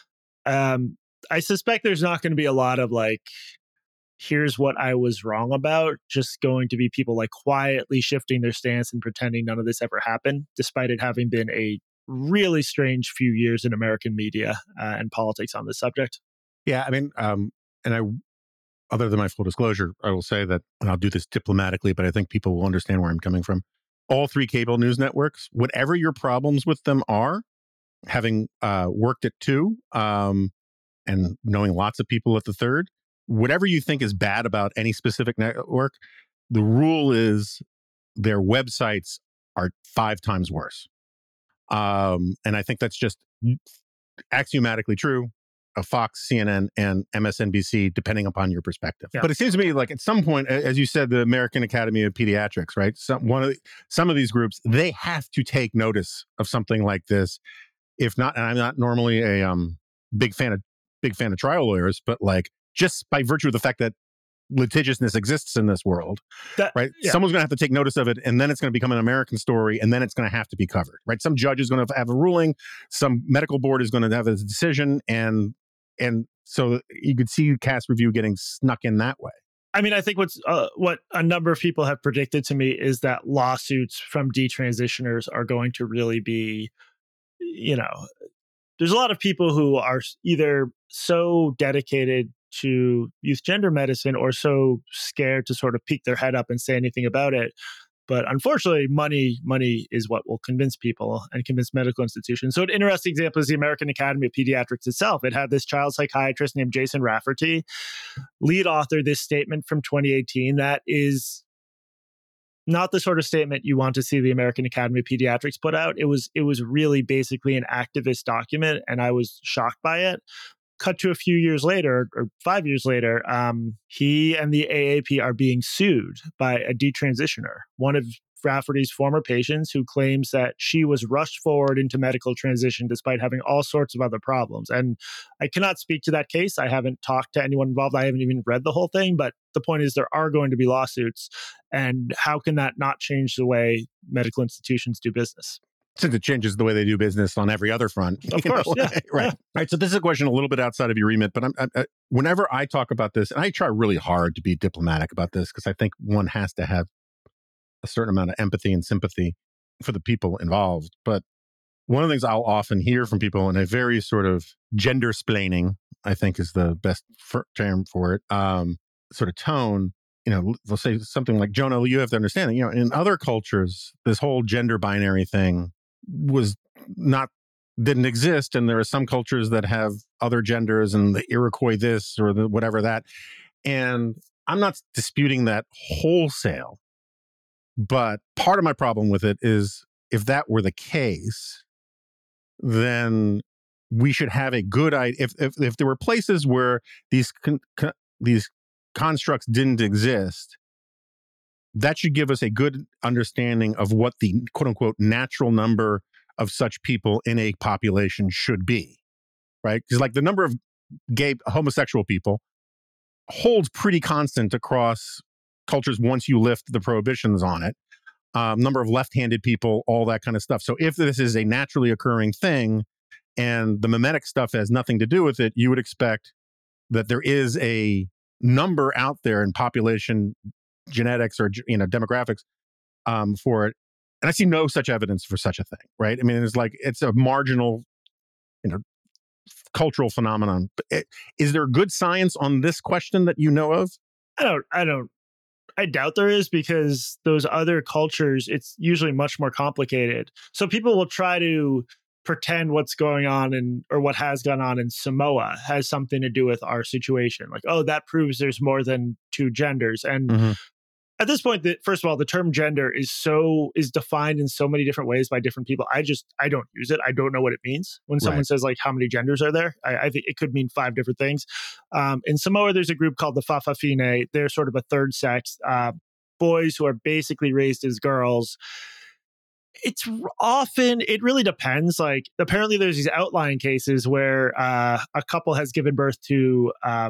I suspect there's not going to be a lot of like, here's what I was wrong about, just going to be people like quietly shifting their stance and pretending none of this ever happened, despite it having been a really strange few years in American media and politics on this subject. Yeah, I mean, other than my full disclosure, I will say that, and I'll do this diplomatically, but I think people will understand where I'm coming from. All three cable news networks, whatever your problems with them are, having worked at two and knowing lots of people at the third, whatever you think is bad about any specific network, the rule is their websites are 5 times worse. And I think that's just axiomatically true of Fox, CNN, and MSNBC, depending upon your perspective. Yeah. But it seems to me like at some point, as you said, the American Academy of Pediatrics, right? Some of these groups, they have to take notice of something like this. If not, and I'm not normally a big fan of trial lawyers, but like just by virtue of the fact that litigiousness exists in this world, right? Yeah. Someone's going to have to take notice of it, and then it's going to become an American story, and then it's going to have to be covered, right? Some judge is going to have a ruling, some medical board is going to have a decision, and so you could see Cass Review getting snuck in that way. I mean, I think what a number of people have predicted to me is that lawsuits from detransitioners are going to really be, there's a lot of people who are either so dedicated to youth gender medicine or so scared to sort of peek their head up and say anything about it. But unfortunately, money is what will convince people and convince medical institutions. So an interesting example is the American Academy of Pediatrics itself. It had this child psychiatrist named Jason Rafferty lead author this statement from 2018 that is not the sort of statement you want to see the American Academy of Pediatrics put out. It was really basically an activist document, and I was shocked by it. Cut to a few years later, or 5 years later, he and the AAP are being sued by a detransitioner, one of Rafferty's former patients, who claims that she was rushed forward into medical transition despite having all sorts of other problems. And I cannot speak to that case. I haven't talked to anyone involved. I haven't even read the whole thing. But the point is, there are going to be lawsuits. And how can that not change the way medical institutions do business? Since it changes the way they do business on every other front. Of course, yeah. Right. Yeah. All right. So this is a question a little bit outside of your remit, but whenever I talk about this, and I try really hard to be diplomatic about this, because I think one has to have a certain amount of empathy and sympathy for the people involved. But one of the things I'll often hear from people in a very sort of gender-splaining, I think is the best term for it, sort of tone, they'll say something like, Jonah, you have to understand that, in other cultures, this whole gender binary thing didn't exist, and there are some cultures that have other genders, and the Iroquois this or the whatever that. And I'm not disputing that wholesale, but part of my problem with it is, if that were the case, then we should have a good idea. If there were places where these constructs didn't exist, that should give us a good understanding of what the quote unquote natural number of such people in a population should be, right? Because like the number of gay homosexual people holds pretty constant across cultures once you lift the prohibitions on it. Number of left-handed people, all that kind of stuff. So if this is a naturally occurring thing and the mimetic stuff has nothing to do with it, you would expect that there is a number out there in population genetics or demographics for it. And I see no such evidence for such a thing, right? I mean, it's a marginal, cultural phenomenon. Is there good science on this question that you know of? I doubt there is, because those other cultures, it's usually much more complicated. So people will try to pretend what's going on or what has gone on in Samoa has something to do with our situation. Like, oh, that proves there's more than two genders. And at this point, first of all, the term gender is defined in so many different ways by different people. I don't use it. I don't know what it means. When someone says like, how many genders are there? I think it could mean 5 different things. In Samoa, there's a group called the Fa'afafine. They're sort of a third sex, boys who are basically raised as girls. It really depends. Like, apparently there's these outlying cases where a couple has given birth to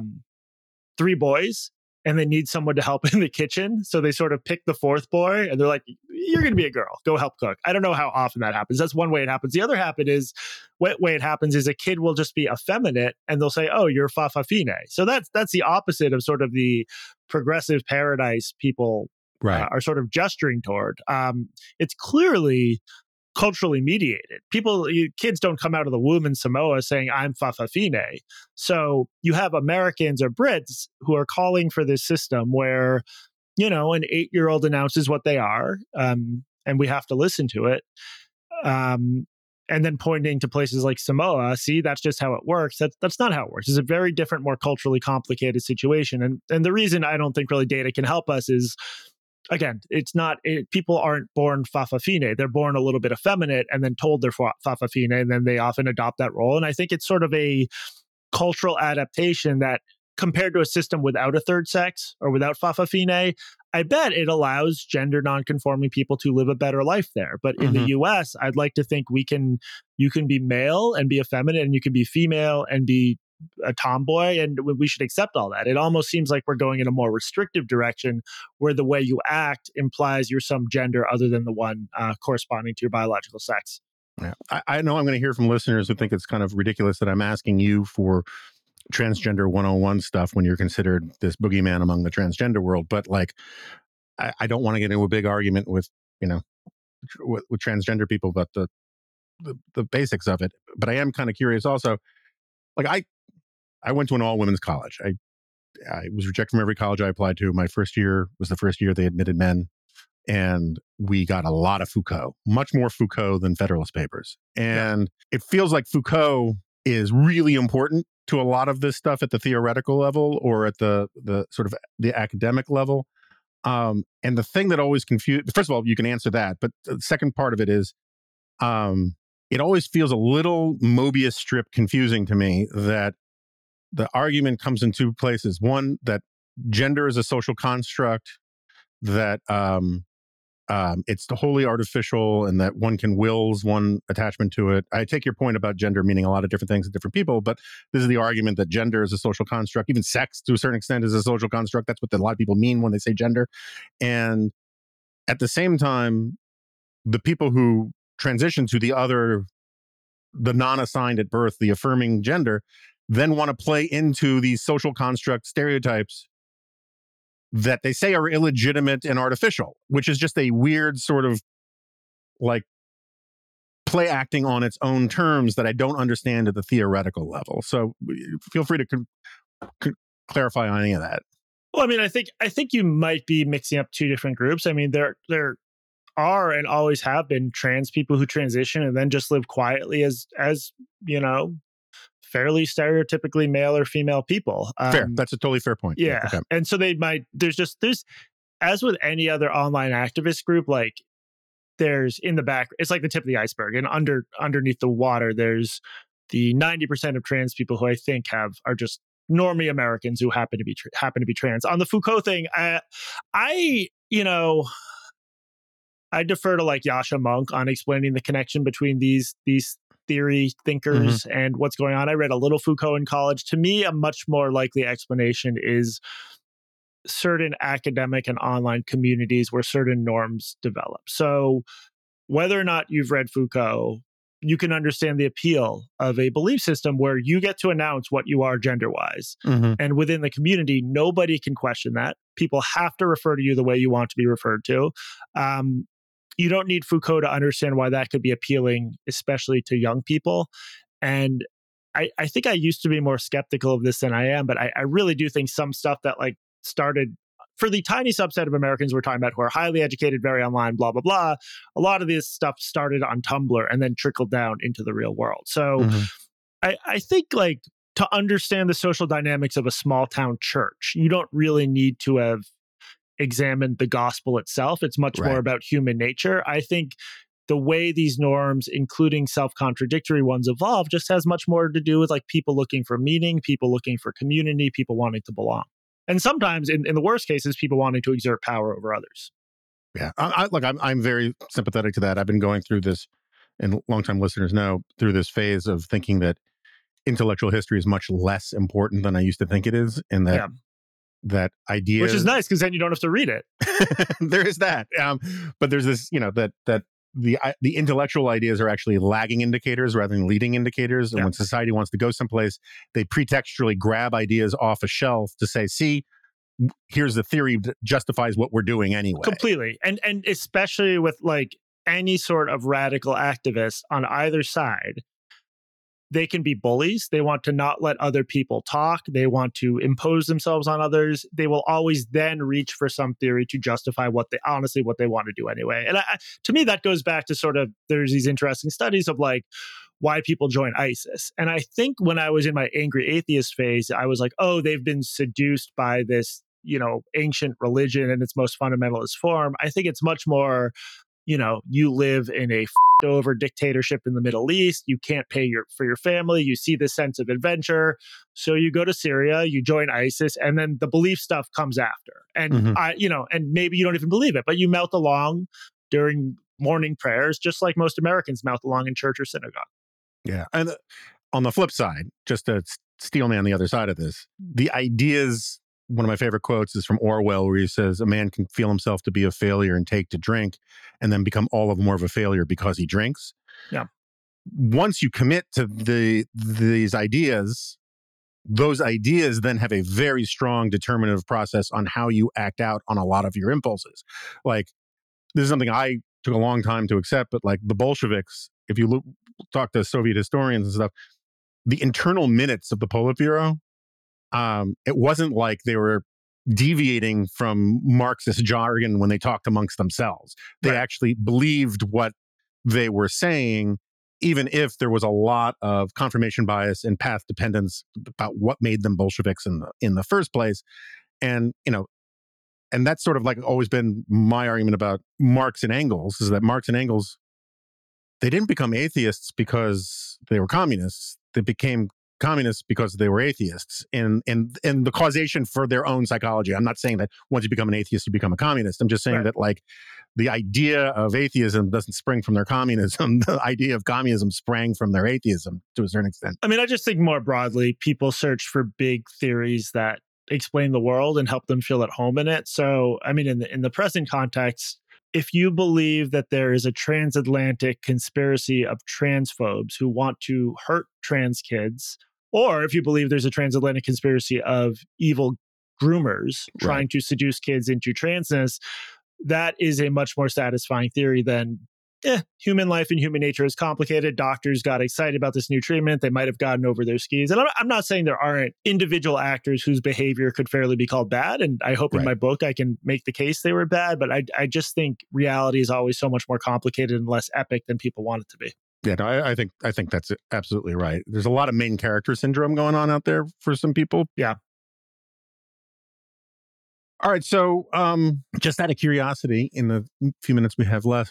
3 boys, and they need someone to help in the kitchen. So they sort of pick the 4th boy, and they're like, you're going to be a girl. Go help cook. I don't know how often that happens. That's one way it happens. The other way it happens is a kid will just be effeminate, and they'll say, oh, you're Fa'afafine. So that's the opposite of sort of the progressive paradise people are sort of gesturing toward. It's clearly culturally mediated. Kids don't come out of the womb in Samoa saying, I'm Fa'afafine. So you have Americans or Brits who are calling for this system where, an 8-year-old announces what they are, and we have to listen to it. And then pointing to places like Samoa, see, that's just how it works. That's not how it works. It's a very different, more culturally complicated situation. And the reason I don't think really data can help us is, again, people aren't born Fa'afafine. They're born a little bit effeminate and then told they're Fa'afafine, and then they often adopt that role. And I think it's sort of a cultural adaptation that, compared to a system without a third sex or without Fa'afafine, I bet it allows gender nonconforming people to live a better life there. But in the US, I'd like to think you can be male and be effeminate, and you can be female and be a tomboy, and we should accept all that. It almost seems like we're going in a more restrictive direction, where the way you act implies you're some gender other than the one corresponding to your biological sex. Yeah. I know I'm going to hear from listeners who think it's kind of ridiculous that I'm asking you for transgender 101 stuff when you're considered this boogeyman among the transgender world. But like, I don't want to get into a big argument with, with transgender people about the basics of it. But I am kind of curious also. Like I went to an all women's college. I was rejected from every college I applied to. My first year was the first year they admitted men. And we got a lot of Foucault, much more Foucault than Federalist Papers. And it feels like Foucault is really important to a lot of this stuff at the theoretical level or at the sort of the academic level. And the thing that always confused, first of all, you can answer that. But the second part of it is, it always feels a little Mobius strip confusing to me that the argument comes in two places. One, that gender is a social construct, that it's wholly artificial and that one can wills one attachment to it. I take your point about gender meaning a lot of different things to different people, but this is the argument that gender is a social construct. Even sex, to a certain extent, is a social construct. That's what a lot of people mean when they say gender. And at the same time, the people who transition to the non-assigned at birth, the affirming gender, then want to play into these social construct stereotypes that they say are illegitimate and artificial, which is just a weird sort of like play acting on its own terms that I don't understand at the theoretical level. So feel free to clarify on any of that. Well, I mean, I think you might be mixing up two different groups. I mean, there are and always have been trans people who transition and then just live quietly as fairly stereotypically male or female people. Fair. That's a totally fair point. Yeah. Okay. And so there's as with any other online activist group, like there's in the back, it's like the tip of the iceberg, and underneath the water, there's the 90% of trans people who I think are just normie Americans who happen to be trans. On the Foucault thing, I defer to like Yascha Mounk on explaining the connection between these theory thinkers and what's going on. I read a little Foucault in college. To me, a much more likely explanation is certain academic and online communities where certain norms develop. So whether or not you've read Foucault, you can understand the appeal of a belief system where you get to announce what you are gender-wise. And within the community, nobody can question that. People have to refer to you the way you want to be referred to. You don't need Foucault to understand why that could be appealing, especially to young people. And I think I used to be more skeptical of this than I am, but I really do think some stuff that like started for the tiny subset of Americans we're talking about who are highly educated, very online, blah, blah, blah. A lot of this stuff started on Tumblr and then trickled down into the real world. So I think like to understand the social dynamics of a small town church, you don't really need to have examined the gospel itself. It's much more about human nature. I think the way these norms, including self-contradictory ones, evolve just has much more to do with like people looking for meaning, people looking for community, people wanting to belong. And sometimes in the worst cases, people wanting to exert power over others. Yeah. I'm very sympathetic to that. I've been going through this, and longtime listeners know, through this phase of thinking that intellectual history is much less important than I used to think it is. And that idea, which is nice because then you don't have to read it. There is that. But there's this, that the intellectual ideas are actually lagging indicators rather than leading indicators. And when society wants to go someplace, they pretextually grab ideas off a shelf to say, see, here's the theory that justifies what we're doing anyway. Completely. And especially with like any sort of radical activist on either side, they can be bullies. They want to not let other people talk. They want to impose themselves on others. They will always then reach for some theory to justify what they want to do anyway. And to me, that goes back to sort of, there's these interesting studies of like why people join ISIS. And I think when I was in my angry atheist phase, I was like, oh, they've been seduced by this, ancient religion in its most fundamentalist form. I think it's much more, you live in a over dictatorship in the Middle East. You can't pay for your family. You see this sense of adventure. So you go to Syria, you join ISIS, and then the belief stuff comes after. And and maybe you don't even believe it, but you mouth along during morning prayers, just like most Americans mouth along in church or synagogue. Yeah. And on the flip side, just to steel man on the other side of this, the ideas, one of my favorite quotes is from Orwell, where he says, a man can feel himself to be a failure and take to drink and then become all of more of a failure because he drinks. Yeah. Once you commit to these ideas, those ideas then have a very strong determinative process on how you act out on a lot of your impulses. Like, this is something I took a long time to accept, but like the Bolsheviks, if you talk to Soviet historians and stuff, the internal minutes of the Politburo, it wasn't like they were deviating from Marxist jargon when they talked amongst themselves. They actually believed what they were saying, even if there was a lot of confirmation bias and path dependence about what made them Bolsheviks in the first place. And, and that's sort of like always been my argument about Marx and Engels, is that Marx and Engels, they didn't become atheists because they were communists. They became communists because they were atheists, and the causation for their own psychology. I'm not saying that once you become an atheist, you become a communist. I'm just saying that like the idea of atheism doesn't spring from their communism. The idea of communism sprang from their atheism to a certain extent. I mean, I just think more broadly, people search for big theories that explain the world and help them feel at home in it. So, I mean, in the present context, if you believe that there is a transatlantic conspiracy of transphobes who want to hurt trans kids, or if you believe there's a transatlantic conspiracy of evil groomers trying to seduce kids into transness, that is a much more satisfying theory than human life and human nature is complicated. Doctors got excited about this new treatment. They might have gotten over their skis. And I'm not saying there aren't individual actors whose behavior could fairly be called bad. And I hope in my book I can make the case they were bad. But I just think reality is always so much more complicated and less epic than people want it to be. Yeah, no, I think that's absolutely right. There's a lot of main character syndrome going on out there for some people. Yeah. All right. So just out of curiosity, in the few minutes we have left,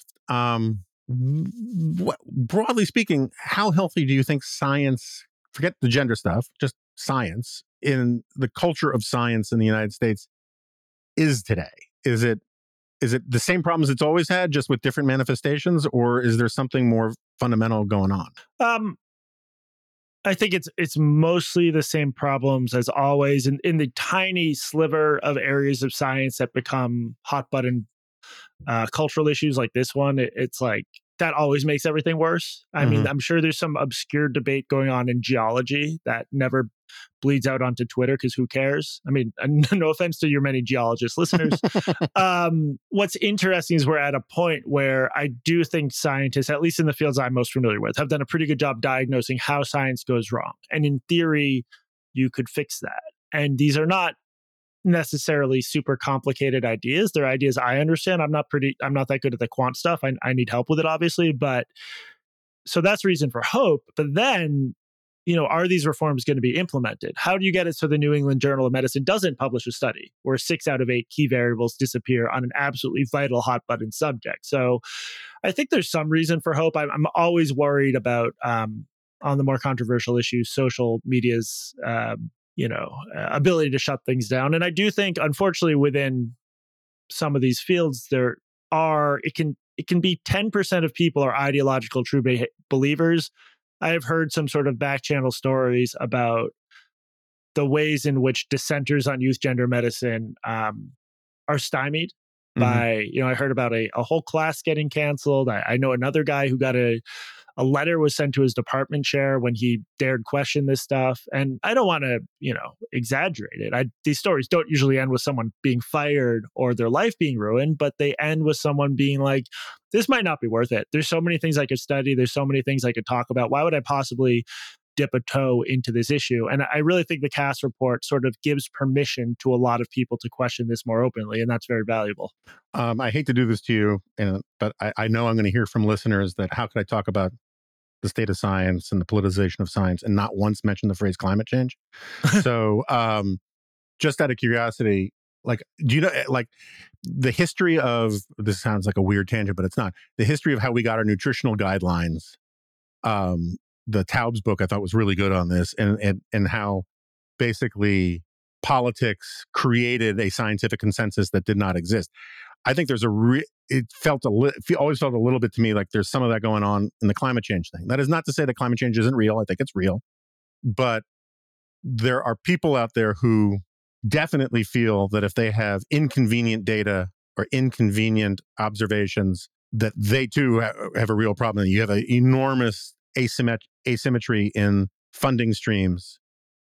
broadly speaking, how healthy do you think science, forget the gender stuff, just science, in the culture of science in the United States is today? Is it the same problems it's always had, just with different manifestations, or is there something more fundamental going on? I think it's mostly the same problems as always. In the tiny sliver of areas of science that become hot button cultural issues like this one, it's like that always makes everything worse. I mean, I'm sure there's some obscure debate going on in geology that never bleeds out onto Twitter because who cares? I mean, no offense to your many geologist listeners. What's interesting is we're at a point where I do think scientists, at least in the fields I'm most familiar with, have done a pretty good job diagnosing how science goes wrong. And in theory, you could fix that. And these are not necessarily super complicated ideas. They're ideas I understand. I'm not that good at the quant stuff. I need help with it, obviously. But so that's reason for hope. But then, are these reforms going to be implemented? How do you get it so the New England Journal of Medicine doesn't publish a study where 6 out of 8 key variables disappear on an absolutely vital hot button subject? So I think there's some reason for hope. I'm always worried about, on the more controversial issues, social media's ability to shut things down. And I do think, unfortunately, within some of these fields, it can be 10% of people are ideological true believers. I have heard some sort of back channel stories about the ways in which dissenters on youth gender medicine are stymied by, I heard about a whole class getting canceled. I know another guy who got a letter was sent to his department chair when he dared question this stuff. And I don't want to, exaggerate it. These stories don't usually end with someone being fired or their life being ruined, but they end with someone being like, this might not be worth it. There's so many things I could study. There's so many things I could talk about. Why would I possibly dip a toe into this issue? And I really think the Cass report sort of gives permission to a lot of people to question this more openly. And that's very valuable. I hate to do this to you, but I know I'm going to hear from listeners that how could I talk about the state of science and the politicization of science and not once mention the phrase climate change? So just out of curiosity, like, do you know, like the history of, this sounds like a weird tangent, but it's not, the history of how we got our nutritional guidelines. The Taubes book I thought was really good on this, and how basically politics created a scientific consensus that did not exist. I think there's it always felt a little bit to me like there's some of that going on in the climate change thing. That is not to say that climate change isn't real. I think it's real. But there are people out there who definitely feel that if they have inconvenient data or inconvenient observations, that they too have a real problem. You have an enormous asymmetry in funding streams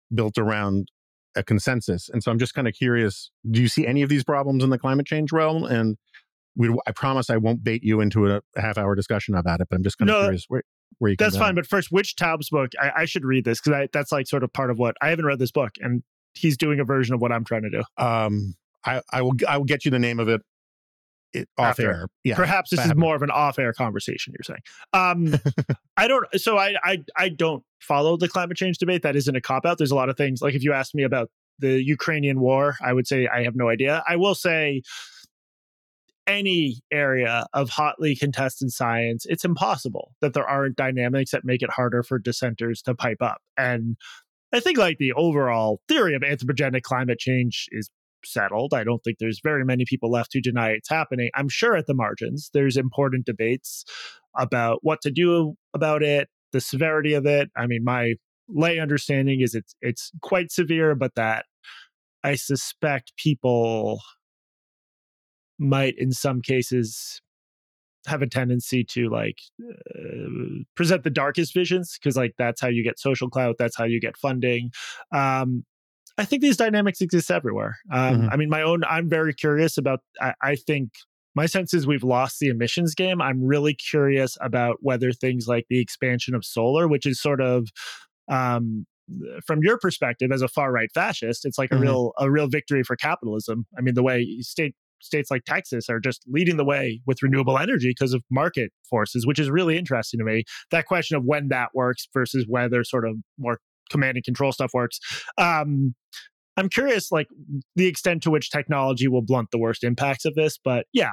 built around a consensus. And so I'm just kind of curious, do you see any of these problems in the climate change realm? And I promise I won't bait you into a half-hour discussion about it, but I'm just kind of curious where you come That's down. fine. But first, which Taubes book? I should read this because that's like sort of part of what I haven't read this book, and he's doing a version of what I'm trying to do. I will get you the name of it off air. Yeah, perhaps this is more of an off-air conversation. You're saying. I don't follow the climate change debate. That isn't a cop-out. There's a lot of things. Like if you asked me about the Ukrainian war, I would say I have no idea. I will say any area of hotly contested science, it's impossible that there aren't dynamics that make it harder for dissenters to pipe up. And I think like the overall theory of anthropogenic climate change is settled. I don't think there's very many people left who deny it's happening. I'm sure at the margins, there's important debates about what to do about it, the severity of it. I mean, my lay understanding is it's quite severe, but that I suspect people might in some cases have a tendency to present the darkest visions because like that's how you get social clout, that's how you get funding. I think these dynamics exist everywhere. I mean, I'm very curious about, I think my sense is we've lost the emissions game. I'm really curious about whether things like the expansion of solar, which is sort of, from your perspective as a far right fascist, it's like a real victory for capitalism. I mean, the way states like Texas are just leading the way with renewable energy because of market forces, which is really interesting to me. That question of when that works versus whether sort of more command and control stuff works. I'm curious, like the extent to which technology will blunt the worst impacts of this. But yeah,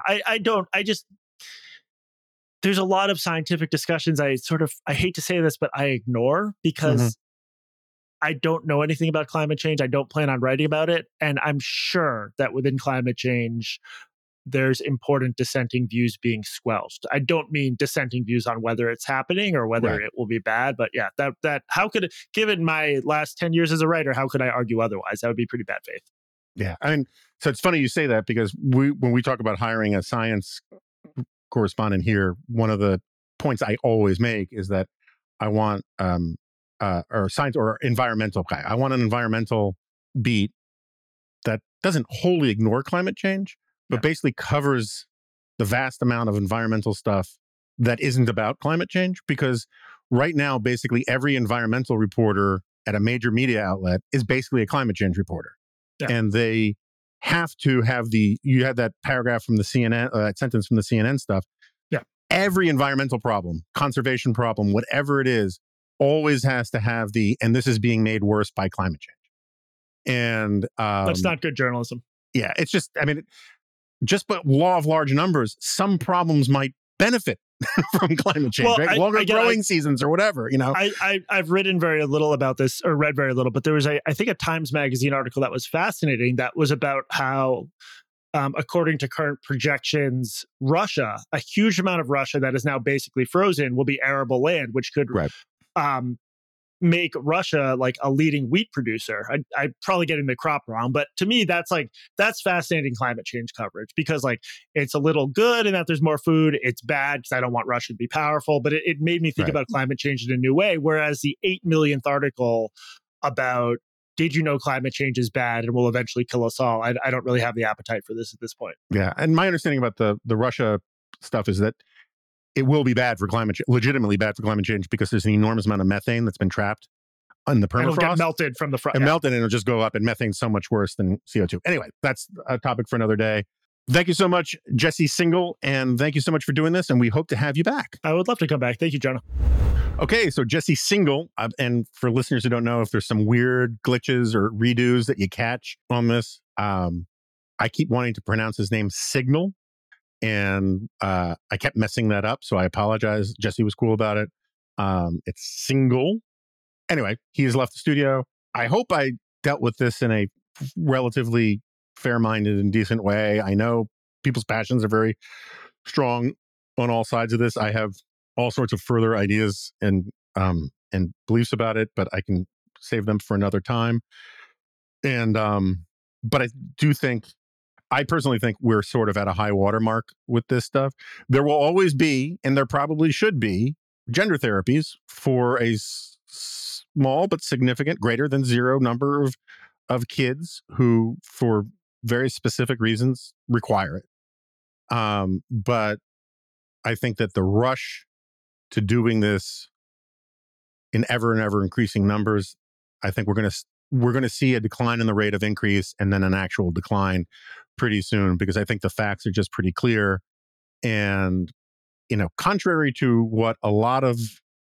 there's a lot of scientific discussions I hate to say this, but I ignore because I don't know anything about climate change. I don't plan on writing about it. And I'm sure that within climate change, there's important dissenting views being squelched. I don't mean dissenting views on whether it's happening or whether it will be bad. But yeah, that how could, given my last 10 years as a writer, how could I argue otherwise? That would be pretty bad faith. Yeah. I mean, so it's funny you say that because when we talk about hiring a science correspondent here, one of the points I always make is that I want or science or environmental guy. I want an environmental beat that doesn't wholly ignore climate change, but basically covers the vast amount of environmental stuff that isn't about climate change. Because right now, basically every environmental reporter at a major media outlet is basically a climate change reporter. Yeah. And they have to have you had that paragraph from the CNN, that sentence from the CNN stuff. Yeah. Every environmental problem, conservation problem, whatever it is, always has to have and this is being made worse by climate change. And that's not good journalism. Yeah. It's just, I mean, just by law of large numbers, some problems might benefit from climate change, right? Longer growing seasons or whatever, you know? I've written very little about this or read very little, but there was I think a Times Magazine article that was fascinating that was about how, according to current projections, Russia, a huge amount of Russia that is now basically frozen will be arable land, which could make Russia like a leading wheat producer. I'm probably getting the crop wrong, but to me, that's fascinating climate change coverage because like it's a little good in that there's more food. It's bad because I don't want Russia to be powerful, but it made me think about climate change in a new way. Whereas the 8 millionth article about did you know climate change is bad and will eventually kill us all, I don't really have the appetite for this at this point. Yeah, and my understanding about the Russia stuff is that it will be bad for legitimately bad for climate change because there's an enormous amount of methane that's been trapped in the permafrost. It'll get melted from the front. And melted and it'll just go up, and methane's so much worse than CO2. Anyway, that's a topic for another day. Thank you so much, Jesse Singal, and thank you so much for doing this, and we hope to have you back. I would love to come back. Thank you, Jonah. Okay, so Jesse Singal, and for listeners who don't know, if there's some weird glitches or redos that you catch on this, I keep wanting to pronounce his name Signal. And I kept messing that up, so I apologize. Jesse was cool about it. It's Single. Anyway, he has left the studio. I hope I dealt with this in a relatively fair-minded and decent way. I know people's passions are very strong on all sides of this. I have all sorts of further ideas and beliefs about it, but I can save them for another time. And but I personally think we're sort of at a high watermark with this stuff. There will always be, and there probably should be, gender therapies for a small but significant, greater than zero number of kids who, for very specific reasons, require it. But I think that the rush to doing this in ever and ever increasing numbers, I think we're going to see a decline in the rate of increase and then an actual decline pretty soon, because I think the facts are just pretty clear. And, contrary to what a lot of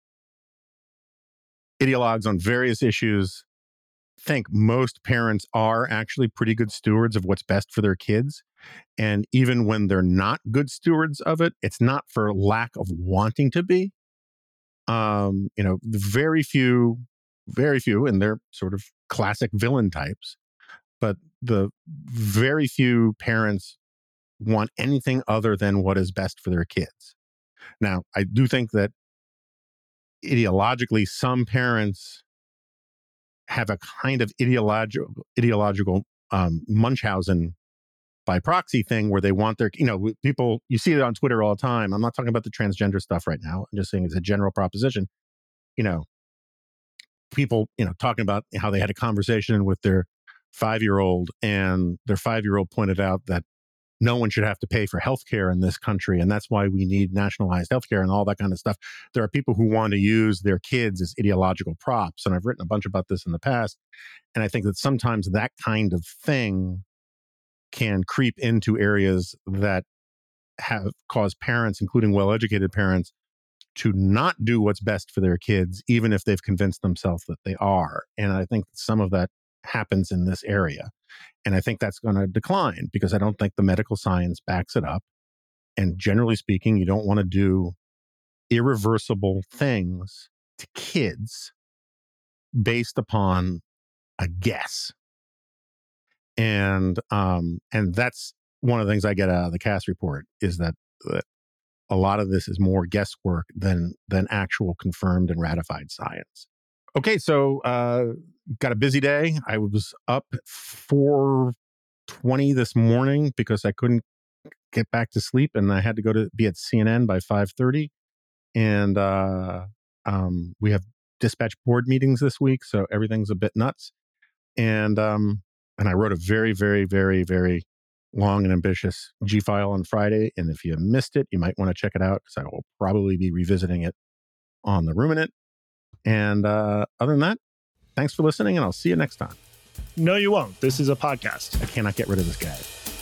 ideologues on various issues think, most parents are actually pretty good stewards of what's best for their kids. And even when they're not good stewards of it, it's not for lack of wanting to be. Very few, and they're sort of classic villain types, but the very few parents want anything other than what is best for their kids. Now, I do think that ideologically, some parents have a kind of ideological Munchausen by proxy thing where they want their, people, you see it on Twitter all the time. I'm not talking about the transgender stuff right now. I'm just saying it's a general proposition. People, talking about how they had a conversation with their 5-year-old, and their 5-year-old pointed out that no one should have to pay for healthcare in this country, and that's why we need nationalized healthcare and all that kind of stuff. There are people who want to use their kids as ideological props, and I've written a bunch about this in the past. And I think that sometimes that kind of thing can creep into areas that have caused parents, including well-educated parents, to not do what's best for their kids, even if they've convinced themselves that they are. And I think some of that happens in this area. And I think that's going to decline because I don't think the medical science backs it up. And generally speaking, you don't want to do irreversible things to kids based upon a guess. And that's one of the things I get out of the Cass report, is that a lot of this is more guesswork than actual confirmed and ratified science. Okay, so got a busy day. I was up at 4:20 this morning because I couldn't get back to sleep, and I had to be at CNN by 5:30. And we have dispatch board meetings this week, so everything's a bit nuts. And I wrote a very, very, very, very long and ambitious G-file on Friday. And if you missed it, you might want to check it out, because I will probably be revisiting it on the Ruminant. And other than that, thanks for listening, and I'll see you next time. No, you won't. This is a podcast. I cannot get rid of this guy.